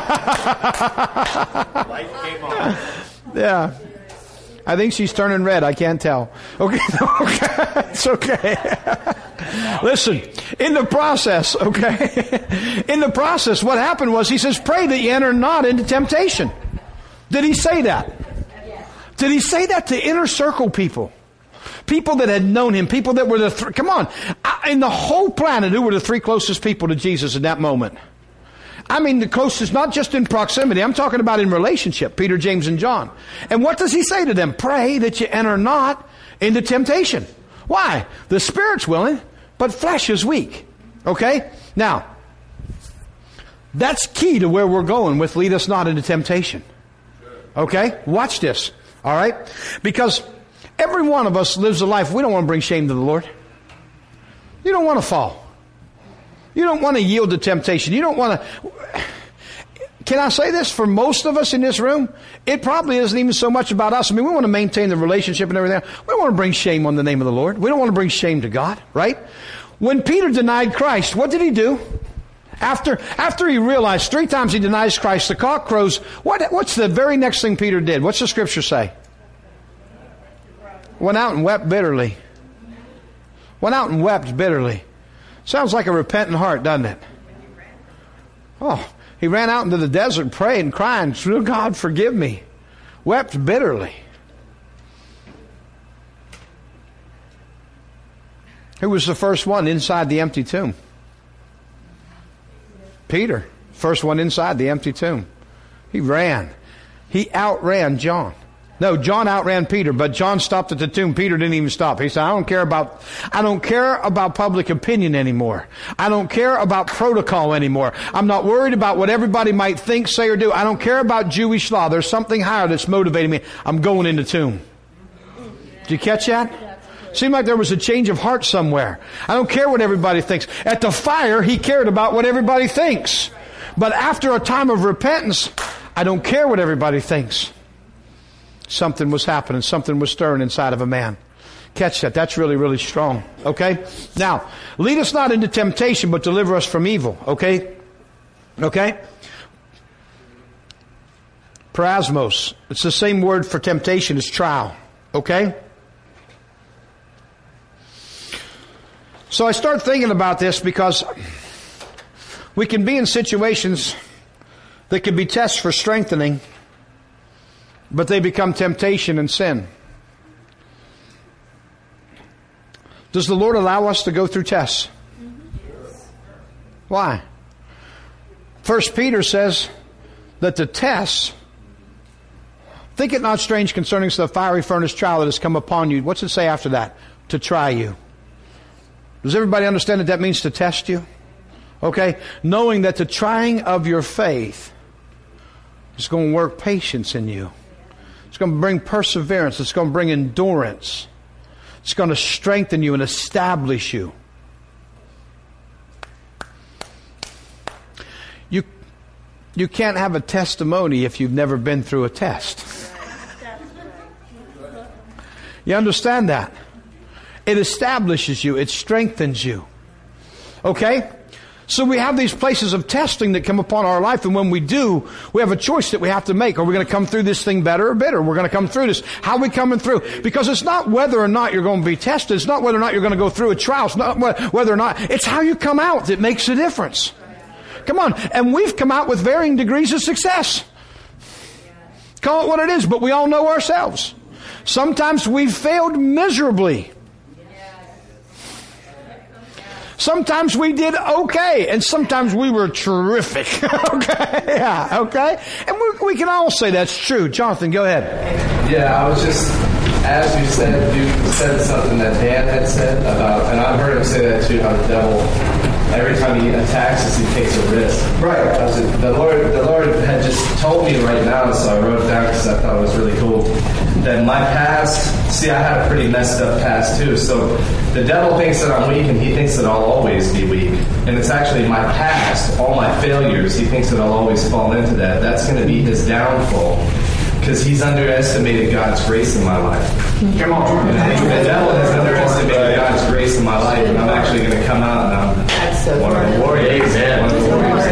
came on. Yeah. I think she's turning red. I can't tell. Okay, okay. It's okay. Listen, in the process, okay, in the process, what happened was he says, pray that you enter not into temptation. Did he say that? Did he say that to inner circle people? People that had known him, people that were the, th- come on, in the whole planet, who were the three closest people to Jesus in that moment? I mean, the closest, not just in proximity. I'm talking about in relationship, Peter, James, and John. And what does he say to them? Pray that you enter not into temptation. Why? The spirit's willing, but flesh is weak. Okay? Now, that's key to where we're going with lead us not into temptation. Okay? Watch this. All right? Because every one of us lives a life, we don't want to bring shame to the Lord. You don't want to fall. You don't want to yield to temptation. You don't want to... Can I say this? For most of us in this room, it probably isn't even so much about us. I mean, we want to maintain the relationship and everything. We don't want to bring shame on the name of the Lord. We don't want to bring shame to God, right? When Peter denied Christ, what did he do? After after he realized three times he denies Christ, the cock crows. What, what's the very next thing Peter did? What's the scripture say? Went out and wept bitterly. Went out and wept bitterly. Sounds like a repentant heart, doesn't it? Oh, he ran out into the desert, praying, crying, "True God, forgive me." Wept bitterly. Who was the first one inside the empty tomb? Peter. First one inside the empty tomb. He ran. He outran John. No, John outran Peter, but John stopped at the tomb. Peter didn't even stop. He said, I don't care about, I don't care about public opinion anymore. I don't care about protocol anymore. I'm not worried about what everybody might think, say, or do. I don't care about Jewish law. There's something higher that's motivating me. I'm going in the tomb. Did you catch that? Seemed like there was a change of heart somewhere. I don't care what everybody thinks. At the fire, he cared about what everybody thinks. But after a time of repentance, I don't care what everybody thinks. Something was happening. Something was stirring inside of a man. Catch that. That's really, really strong. Okay? Now, lead us not into temptation, but deliver us from evil. Okay? Okay? Parasmos. It's the same word for temptation as trial. Okay? So I start thinking about this because we can be in situations that can be tests for strengthening, but they become temptation and sin. Does the Lord allow us to go through tests? Why? First Peter says that the tests, think it not strange concerning the fiery furnace trial that has come upon you. What's it say after that? To try you. Does everybody understand that that means to test you? Okay? Knowing that the trying of your faith is going to work patience in you. It's going to bring perseverance. It's going to bring endurance. It's going to strengthen you and establish you. You, you can't have a testimony if you've never been through a test. You understand that? It establishes you. It strengthens you. Okay? So we have these places of testing that come upon our life, and when we do, we have a choice that we have to make. Are we going to come through this thing better or bitter? We're going to come through this. How are we coming through? Because it's not whether or not you're going to be tested. It's not whether or not you're going to go through a trial. It's not whether or not. It's how you come out that makes a difference. Come on. And we've come out with varying degrees of success. Call it what it is, but we all know ourselves. Sometimes we've failed miserably. Sometimes we did okay, and sometimes we were terrific. Okay, yeah, okay? And we, we can all say that's true. Jonathan, go ahead. Yeah, I was just as you said, you said something that Dan had said about, and I've heard him say that too, how the devil, every time he attacks us, he takes a risk. Right. The Lord, the Lord had just told me right now, so I wrote it down because I thought it was really cool, that my past, see, I had a pretty messed up past too, so the devil thinks that I'm weak and he thinks that I'll always be weak. And it's actually my past, all my failures, he thinks that I'll always fall into that. That's going to be his downfall. Because he's underestimated God's grace in my life. Come on. And I think the devil has underestimated God's grace in my life, and I'm actually going to come out and I'm so one of the warriors. One of the warriors.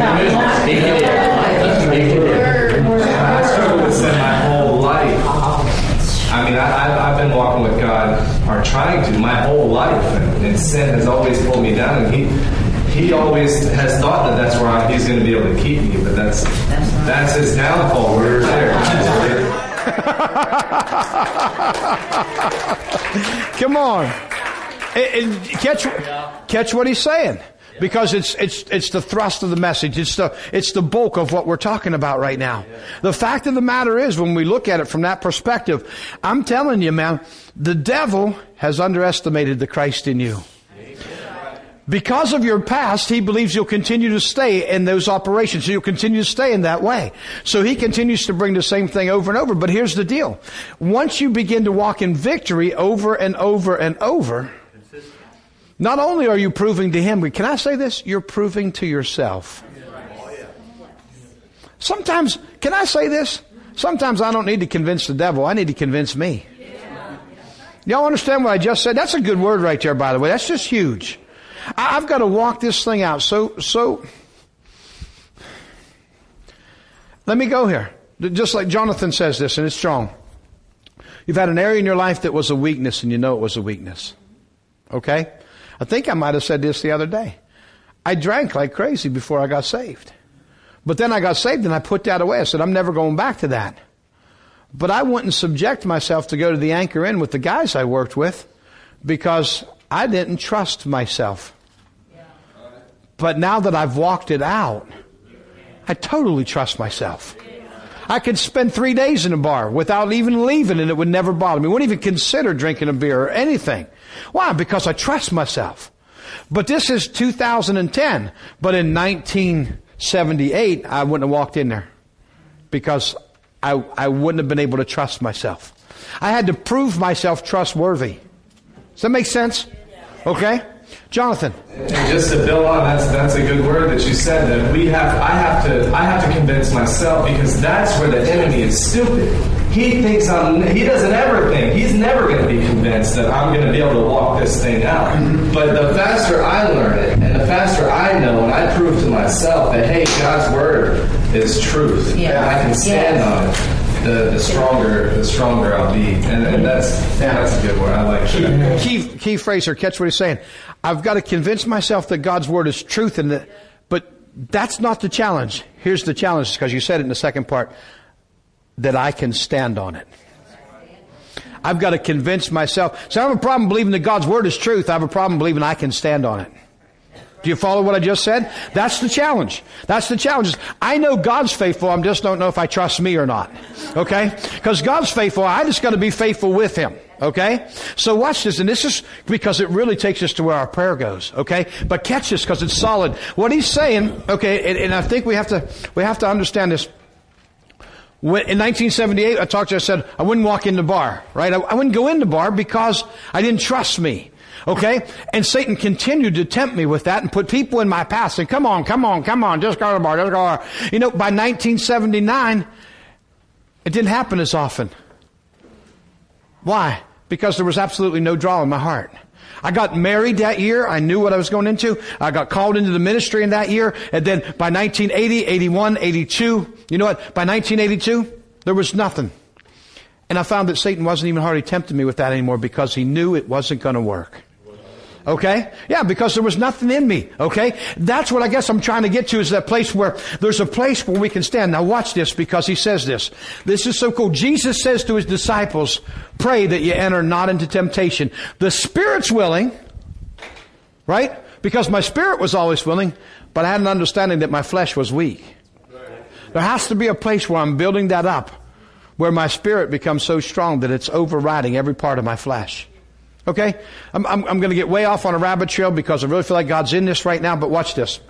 I struggled with sin my whole life. I mean, I, I've, I've been walking with God, or trying to, my whole life, and, and sin has always pulled me down, and he he always has thought that that's where I, he's going to be able to keep me, but that's that's his downfall. We're there. Come on. And, and catch, catch what he's saying. Because it's, it's, it's the thrust of the message. It's the, it's the bulk of what we're talking about right now. The fact of the matter is, when we look at it from that perspective, I'm telling you, man, the devil has underestimated the Christ in you. Because of your past, he believes you'll continue to stay in those operations. You'll continue to stay in that way. So he continues to bring the same thing over and over. But here's the deal. Once you begin to walk in victory over and over and over, not only are you proving to him, but can I say this? You're proving to yourself. Sometimes, can I say this? Sometimes I don't need to convince the devil. I need to convince me. Y'all understand what I just said? That's a good word right there, by the way. That's just huge. I've got to walk this thing out. So, so, let me go here. Just like Jonathan says this, and it's strong. You've had an area in your life that was a weakness, and you know it was a weakness. Okay? I think I might have said this the other day. I drank like crazy before I got saved. But then I got saved and I put that away. I said, I'm never going back to that. But I wouldn't subject myself to go to the Anchor Inn with the guys I worked with because I didn't trust myself. But now that I've walked it out, I totally trust myself. I could spend three days in a bar without even leaving and it would never bother me. I wouldn't even consider drinking a beer or anything. Why? Because I trust myself. But this is two thousand ten. But in nineteen seventy-eight, I wouldn't have walked in there because I, I wouldn't have been able to trust myself. I had to prove myself trustworthy. Does that make sense? Okay? Jonathan. And just to build on, that's that's a good word that you said, that we have I have to I have to convince myself, because that's where the enemy is stupid. He thinks I'm he doesn't ever think, he's never going to be convinced that I'm going to be able to walk this thing out. But the faster I learn it, and the faster I know, and I prove to myself that, hey, God's word is truth, yeah. and I can stand yeah. on it, the, the stronger the stronger I'll be. And, and that's that's a good word. I like that. Key, key phrase here, catch what he's saying. I've got to convince myself that God's word is truth, and that, but that's not the challenge. Here's the challenge, because you said it in the second part, that I can stand on it. I've got to convince myself. So I have a problem believing that God's word is truth. I have a problem believing I can stand on it. Do you follow what I just said? That's the challenge. That's the challenge. I know God's faithful. I just don't know if I trust me or not. Okay? Because God's faithful. I just got to be faithful with Him. Okay? So watch this. And this is because it really takes us to where our prayer goes. Okay? But catch this because it's solid. What he's saying, okay, and, and I think we have to, we have to understand this. When, in nineteen seventy-eight, I talked to you, I said, I wouldn't walk in the bar, right? I, I wouldn't go in the bar because I didn't trust me. Okay? And Satan continued to tempt me with that and put people in my path saying, come on, come on, come on, just go to the bar, just go to the bar. You know, by nineteen seventy-nine, it didn't happen as often. Why? Because there was absolutely no draw in my heart. I got married that year. I knew what I was going into. I got called into the ministry in that year. And then by nineteen eighty, eighty-one, eighty-two, you know what? By nineteen eighty-two, there was nothing. And I found that Satan wasn't even hardly tempting me with that anymore because he knew it wasn't going to work. Okay? Yeah, because there was nothing in me. Okay? That's what I guess I'm trying to get to, is that place where there's a place where we can stand. Now watch this, because he says this. This is so cool. Jesus says to his disciples, pray that you enter not into temptation. The spirit's willing, right? Because my spirit was always willing, but I had an understanding that my flesh was weak. There has to be a place where I'm building that up, where my spirit becomes so strong that it's overriding every part of my flesh. Okay? I'm, I'm, I'm going to get way off on a rabbit trail because I really feel like God's in this right now, but watch this.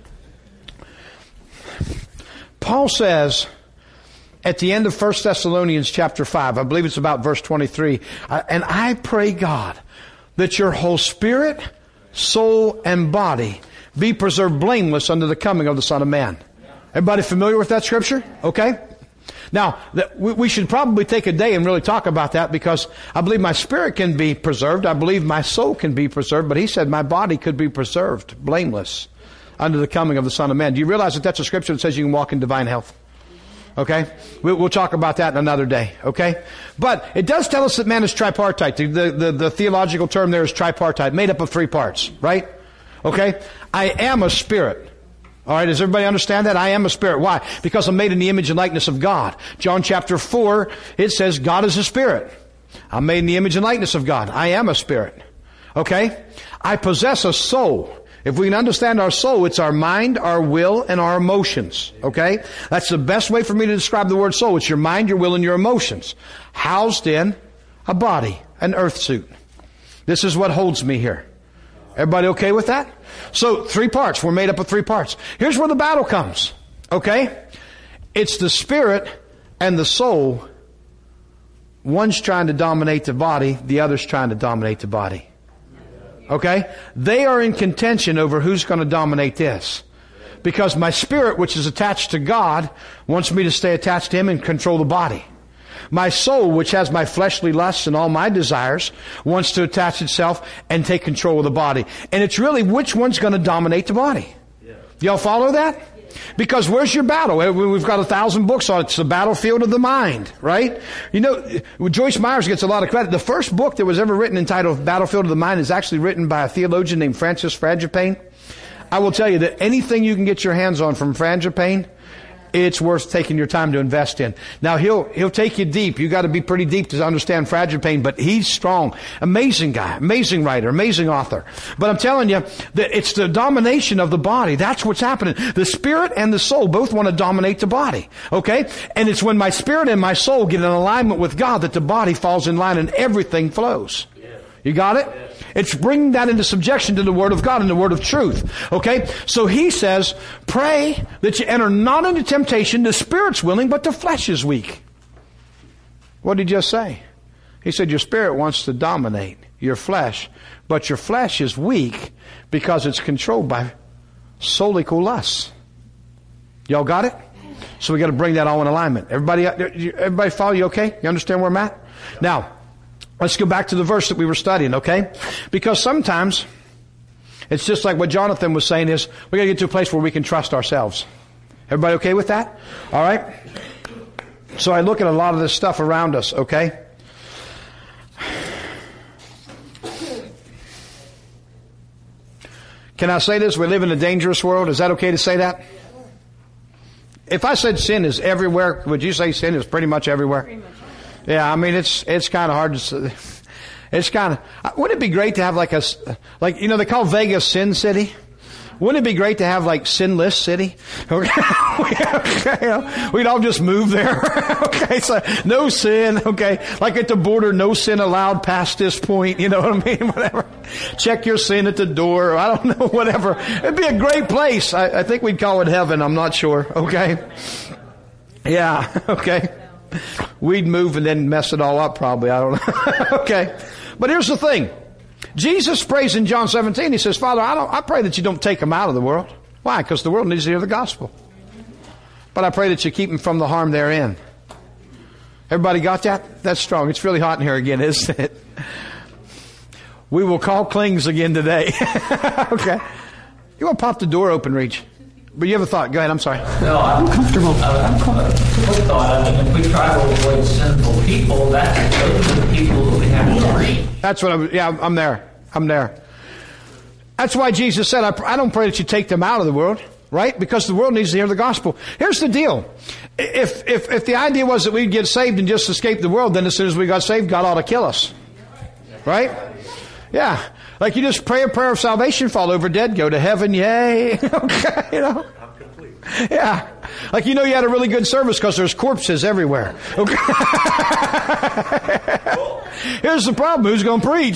Paul says at the end of First Thessalonians chapter five, I believe it's about verse twenty-three, and I pray God that your whole spirit, soul, and body be preserved blameless unto the coming of the Son of Man. Everybody familiar with that scripture? Okay? Now, we should probably take a day and really talk about that because I believe my spirit can be preserved. I believe my soul can be preserved. But he said my body could be preserved blameless unto the coming of the Son of Man. Do you realize that that's a scripture that says you can walk in divine health? Okay? We'll talk about that in another day. Okay? But it does tell us that man is tripartite. The, the, the, the theological term there is tripartite, made up of three parts. Right? Okay? I am a spirit. All right, does everybody understand that? I am a spirit. Why? Because I'm made in the image and likeness of God. John chapter four, it says God is a spirit. I'm made in the image and likeness of God. I am a spirit. Okay? I possess a soul. If we can understand our soul, it's our mind, our will, and our emotions. Okay? That's the best way for me to describe the word soul. It's your mind, your will, and your emotions. Housed in a body, an earth suit. This is what holds me here. Everybody okay with that? So, three parts. We're made up of three parts. Here's where the battle comes. Okay? It's the spirit and the soul. One's trying to dominate the body. The other's trying to dominate the body. Okay? They are in contention over who's going to dominate this. Because my spirit, which is attached to God, wants me to stay attached to Him and control the body. My soul, which has my fleshly lusts and all my desires, wants to attach itself and take control of the body. And it's really which one's going to dominate the body. Yeah. Y'all follow that? Yeah. Because where's your battle? We've got a thousand books on it. It's the battlefield of the mind, right? You know, Joyce Myers gets a lot of credit. The first book that was ever written entitled Battlefield of the Mind is actually written by a theologian named Francis Frangipane. I will tell you that anything you can get your hands on from Frangipane, it's worth taking your time to invest in. Now, he'll he'll take you deep. You got to be pretty deep to understand Frangipane, but he's strong. Amazing guy, amazing writer, amazing author. But I'm telling you that it's the domination of the body. That's what's happening. The spirit and the soul both want to dominate the body. Okay? And it's when my spirit and my soul get in alignment with God that the body falls in line and everything flows. You got it? It's bringing that into subjection to the Word of God and the Word of truth. Okay? So he says, pray that you enter not into temptation. The spirit's willing, but the flesh is weak. What did he just say? He said your spirit wants to dominate your flesh, but your flesh is weak because it's controlled by soulical lusts. Y'all got it? So we got to bring that all in alignment. Everybody, everybody follow you okay? You understand where I'm at? Now, let's go back to the verse that we were studying, okay? Because sometimes it's just like what Jonathan was saying is we got to get to a place where we can trust ourselves. Everybody okay with that? All right? So I look at a lot of this stuff around us, okay? Can I say this? We live in a dangerous world. Is that okay to say that? If I said sin is everywhere, would you say sin is pretty much everywhere? Pretty much. Yeah, I mean, it's it's kind of hard to, it's kind of, wouldn't it be great to have like a, like, you know, they call Vegas Sin City? Wouldn't it be great to have like Sinless City? Okay. We'd all just move there. Okay, so no sin, okay. Like at the border, no sin allowed past this point, you know what I mean? Whatever. Check your sin at the door, I don't know, whatever. It'd be a great place. I, I think we'd call it heaven, I'm not sure, okay? Yeah, okay. We'd move and then mess it all up probably. I don't know. Okay. But here's the thing. Jesus prays in John seventeen. He says, Father, I don't, I pray that you don't take them out of the world. Why? Because the world needs to hear the gospel. But I pray that you keep them from the harm therein. Everybody got that? That's strong. It's really hot in here again, isn't it? We will call Klings again today. Okay. You want to pop the door open, Reach? But you have a thought. Go ahead. I'm sorry. No, I'm comfortable. Uh, I'm comfortable. Thought. I mean, if we try to avoid sinful people, that's those are the people that we have to reach. That's what I'm. Yeah, I'm there. I'm there. That's why Jesus said, I, I don't pray that you take them out of the world, right? Because the world needs to hear the gospel. Here's the deal. If if if the idea was that we'd get saved and just escape the world, then as soon as we got saved, God ought to kill us, right? Yeah. Like you just pray a prayer of salvation, fall over dead, go to heaven, yay. Okay, you know. I'm complete. Yeah. Like you know you had a really good service because there's corpses everywhere. Okay. Here's the problem. Who's going to preach?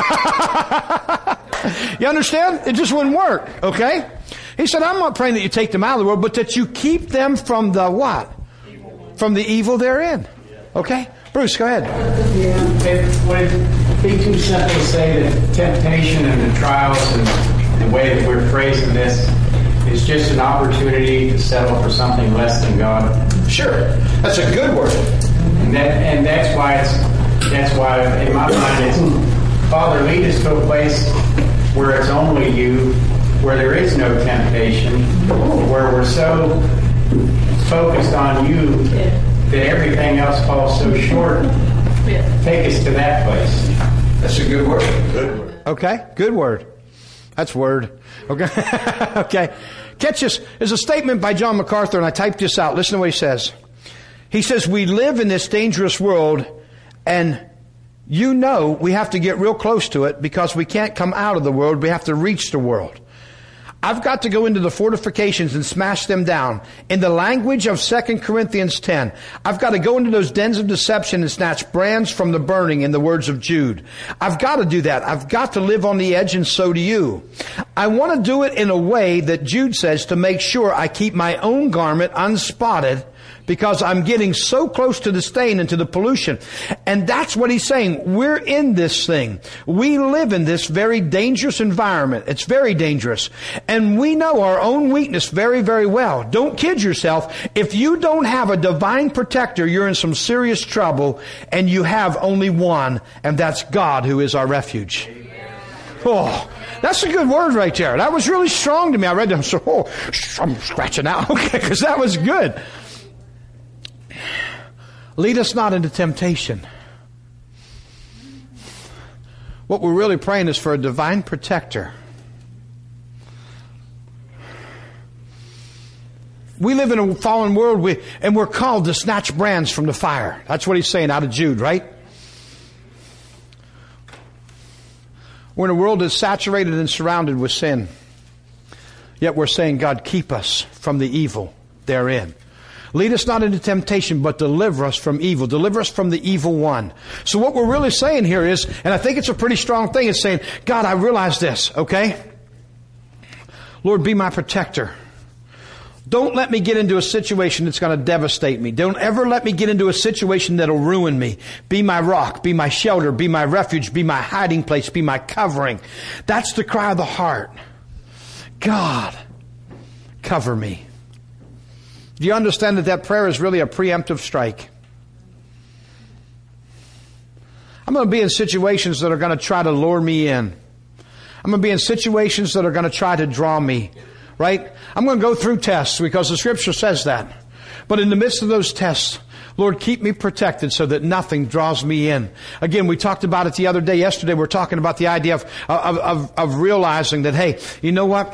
You understand? It just wouldn't work. Okay? He said, I'm not praying that you take them out of the world, but that you keep them from the what? From the evil therein. Okay? Bruce, go ahead. Yeah. It would be too simple to say that temptation and the trials and the way that we're phrasing this is just an opportunity to settle for something less than God. Sure. That's a good word. And that and that's why it's that's why in my mind it's Father, lead us to a place where it's only you, where there is no temptation, where we're so focused on you that everything else falls so short. Take us to that place. That's a good word. Good word. Okay, good word. That's word. Okay. Okay. Catch this. There's a statement by John MacArthur, and I typed this out. Listen to what he says. He says, we live in this dangerous world, and you know we have to get real close to it because we can't come out of the world. We have to reach the world. I've got to go into the fortifications and smash them down. In the language of Second Corinthians ten, I've got to go into those dens of deception and snatch brands from the burning, in the words of Jude. I've got to do that. I've got to live on the edge, and so do you. I want to do it in a way that Jude says to make sure I keep my own garment unspotted, because I'm getting so close to the stain and to the pollution. And that's what he's saying. We're in this thing. We live in this very dangerous environment. It's very dangerous. And we know our own weakness very, very well. Don't kid yourself. If you don't have a divine protector, you're in some serious trouble, and you have only one, and that's God, who is our refuge. Oh, that's a good word right there. That was really strong to me. I read them, so oh, I'm scratching out. Okay, because that was good. Lead us not into temptation. What we're really praying is for a divine protector. We live in a fallen world, we, and we're called to snatch brands from the fire. That's what he's saying out of Jude, right? We're in a world that's saturated and surrounded with sin. Yet we're saying, God, keep us from the evil therein. Lead us not into temptation, but deliver us from evil. Deliver us from the evil one. So what we're really saying here is, and I think it's a pretty strong thing, it's saying, God, I realize this, okay? Lord, be my protector. Don't let me get into a situation that's going to devastate me. Don't ever let me get into a situation that'll ruin me. Be my rock, be my shelter, be my refuge, be my hiding place, be my covering. That's the cry of the heart. God, cover me. Do you understand that that prayer is really a preemptive strike? I'm going to be in situations that are going to try to lure me in. I'm going to be in situations that are going to try to draw me, right? I'm going to go through tests because the Scripture says that. But in the midst of those tests, Lord, keep me protected so that nothing draws me in. Again, we talked about it the other day. Yesterday, we were talking about the idea of, of, of, of realizing that, hey, you know what?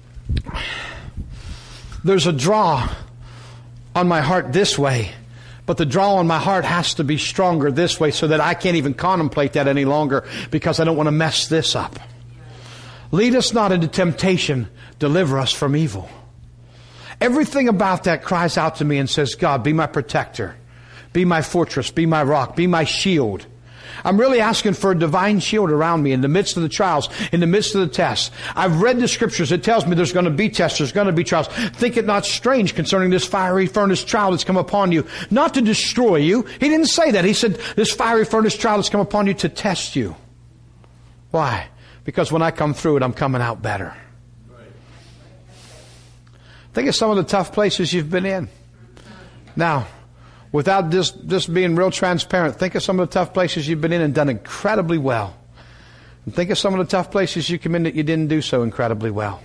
There's a draw on my heart this way, but the draw on my heart has to be stronger this way so that I can't even contemplate that any longer because I don't want to mess this up. Lead us not into temptation, deliver us from evil. Everything about that cries out to me and says, God, be my protector, be my fortress, be my rock, be my shield. I'm really asking for a divine shield around me in the midst of the trials, in the midst of the tests. I've read the Scriptures. It tells me there's going to be tests, there's going to be trials. Think it not strange concerning this fiery furnace trial that's come upon you, not to destroy you. He didn't say that. He said this fiery furnace trial that's come upon you to test you. Why? Because when I come through it, I'm coming out better. Think of some of the tough places you've been in. Now, without this, this being real transparent, think of some of the tough places you've been in and done incredibly well. And think of some of the tough places you come in that you didn't do so incredibly well.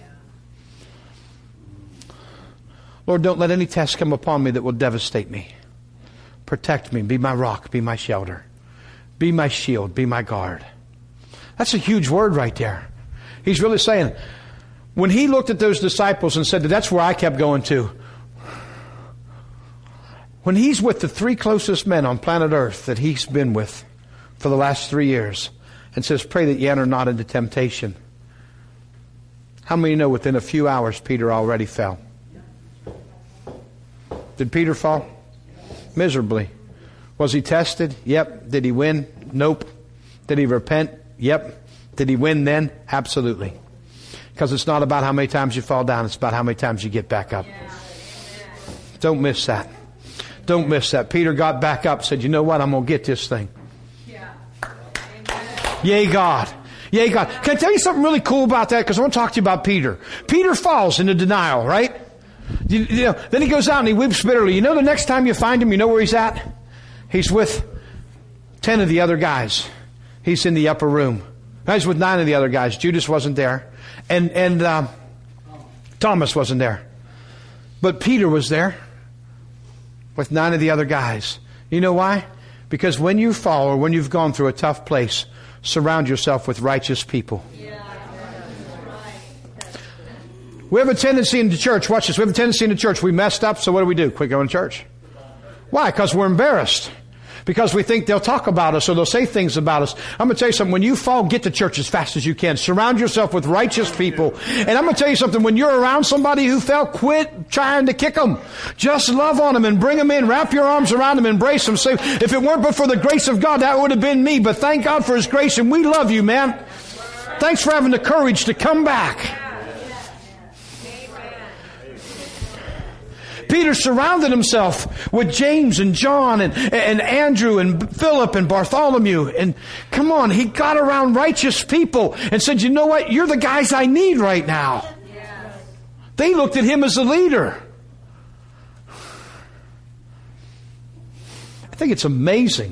Lord, don't let any test come upon me that will devastate me. Protect me. Be my rock. Be my shelter. Be my shield. Be my guard. That's a huge word right there. He's really saying, when he looked at those disciples and said that that's where I kept going to, when he's with the three closest men on planet Earth that he's been with for the last three years, and says, pray that you enter not into temptation. How many know within a few hours Peter already fell? Did Peter fall? Miserably. Was he tested? Yep. Did he win? Nope. Did he repent? Yep. Did he win then? Absolutely. Because it's not about how many times you fall down, it's about how many times you get back up. Don't miss that. Don't miss that. Peter got back up, said, you know what? I'm going to get this thing. Yay, God. Yay, God. Can I tell you something really cool about that? Because I want to talk to you about Peter. Peter falls into denial, right? You, you know, then he goes out and he weeps bitterly. You know, the next time you find him, you know where he's at? He's with ten of the other guys. He's in the upper room. He's with nine of the other guys. Judas wasn't there. And, and uh, Thomas wasn't there. But Peter was there with nine of the other guys. You know why? Because when you fall or when you've gone through a tough place, surround yourself with righteous people. We have a tendency in the church, watch this, we have a tendency in the church, we messed up, so what do we do? Quit going to church. Why? Because we're embarrassed. Because we think they'll talk about us or they'll say things about us. I'm going to tell you something. When you fall, get to church as fast as you can. Surround yourself with righteous people. And I'm going to tell you something. When you're around somebody who fell, quit trying to kick them. Just love on them and bring them in. Wrap your arms around them. Embrace them. Say, if it weren't but for the grace of God, that would have been me. But thank God for His grace, and we love you, man. Thanks for having the courage to come back. Peter surrounded himself with James and John and, and Andrew and Philip and Bartholomew. And come on, he got around righteous people and said, you know what? You're the guys I need right now. They looked at him as a leader. I think it's amazing.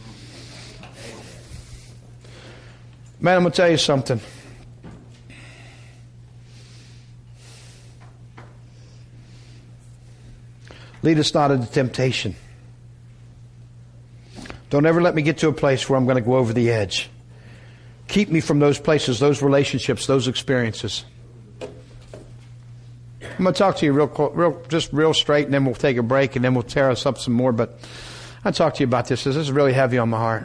Man, I'm going to tell you something. Lead us not into temptation. Don't ever let me get to a place where I'm going to go over the edge. Keep me from those places, those relationships, those experiences. I'm going to talk to you real, real, just real straight, and then we'll take a break, and then we'll tear us up some more. But I'll talk to you about this. This is really heavy on my heart.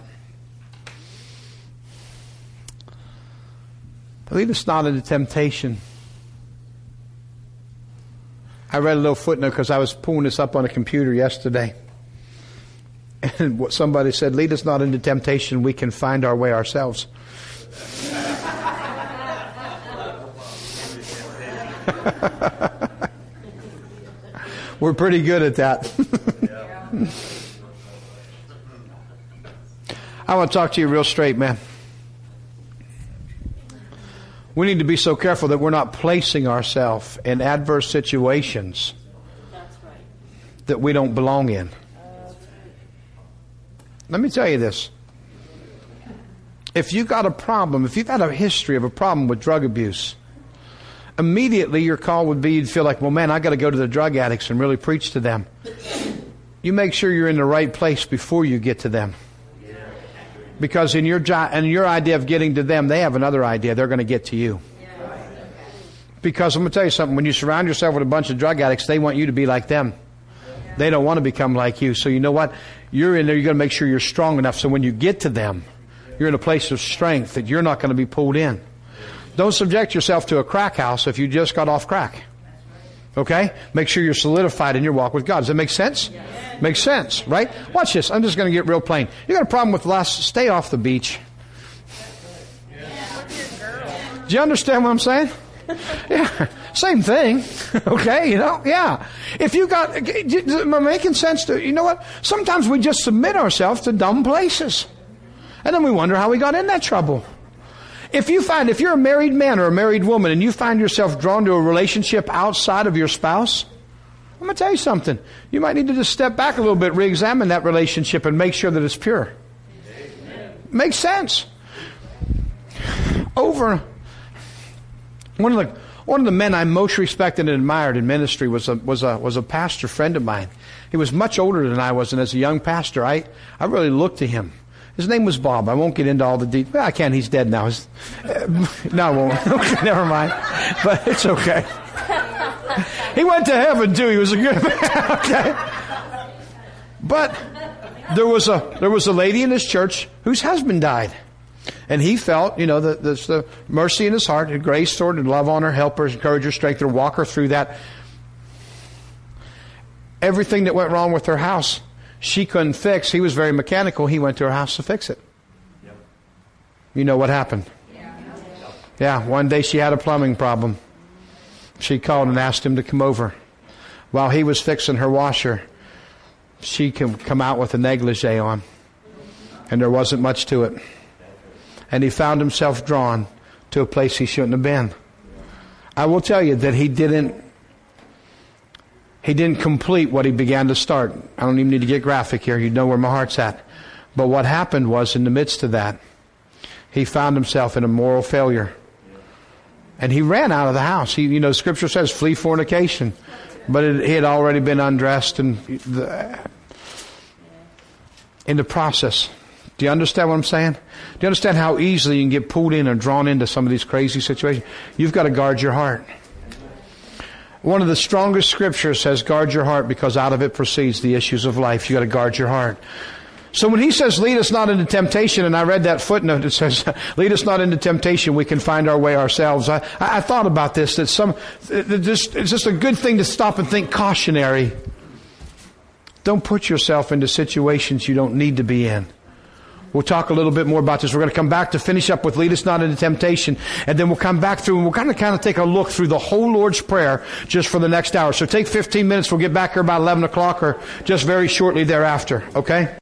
Lead us not into temptation. I read a little footnote because I was pulling this up on a computer yesterday. And what somebody said, lead us not into temptation, we can find our way ourselves. We're pretty good at that. I want to talk to you real straight, man. We need to be so careful that we're not placing ourselves in adverse situations that we don't belong in. Let me tell you this. If you've got a problem, if you've had a history of a problem with drug abuse, immediately your call would be, you'd feel like, well, man, I got to go to the drug addicts and really preach to them. You make sure you're in the right place before you get to them. Because in your in your idea of getting to them, they have another idea. They're going to get to you. Because I'm going to tell you something. When you surround yourself with a bunch of drug addicts, they want you to be like them. They don't want to become like you. So you know what? You're in there. You're going to make sure you're strong enough. So when you get to them, you're in a place of strength that you're not going to be pulled in. Don't subject yourself to a crack house if you just got off crack. Okay? Make sure you're solidified in your walk with God. Does that make sense? Yes. Makes sense, right? Watch this. I'm just going to get real plain. You got a problem with lust? Stay off the beach. Do you understand what I'm saying? Yeah. Same thing. Okay, you know? Yeah. If you got, am I making sense to, you know what? Sometimes we just submit ourselves to dumb places. And then we wonder how we got in that trouble. If you find, if you're a married man or a married woman and you find yourself drawn to a relationship outside of your spouse, I'm going to tell you something. You might need to just step back a little bit, re-examine that relationship and make sure that it's pure. Amen. Makes sense. Over, one of the, one of the men I most respected and admired in ministry was a, was a, was a pastor friend of mine. He was much older than I was, and as a young pastor, I, I really looked to him. His name was Bob. I won't get into all the details. Well, I can. He's dead now. He's, uh, no, I won't. Okay, never mind. But it's okay. He went to heaven too. He was a good man. Okay. But there was a there was a lady in his church whose husband died, And he felt, you know, the, the, the mercy in his heart, the grace toward her, love on her, help her, encourage her, strengthen her, walk her through that. Everything that went wrong with her house, she couldn't fix. He was very mechanical. He went to her house to fix it. Yep. You know what happened? Yeah. yeah, one day she had a plumbing problem. She called and asked him to come over. While he was fixing her washer, she can come out with a negligee on. And there wasn't much to it. And he found himself drawn to a place he shouldn't have been. I will tell you that he didn't He didn't complete what he began to start. I don't even need to get graphic here. You know where my heart's at. But what happened was, in the midst of that, he found himself in a moral failure. And he ran out of the house. He, you know, Scripture says, flee fornication. But it, he had already been undressed and the, in the process. Do you understand what I'm saying? Do you understand how easily you can get pulled in and drawn into some of these crazy situations? You've got to guard your heart. One of the strongest scriptures says, guard your heart, because out of it proceeds the issues of life. You've got to guard your heart. So when he says, lead us not into temptation, and I read that footnote that says, lead us not into temptation, we can find our way ourselves. I, I thought about this, that some, that just, it's just a good thing to stop and think cautionary. Don't put yourself into situations you don't need to be in. We'll talk a little bit more about this. We're going to come back to finish up with lead us not into temptation. And then we'll come back through and we'll kind of kind of take a look through the whole Lord's Prayer just for the next hour. So take fifteen minutes. We'll get back here about eleven o'clock or just very shortly thereafter. Okay?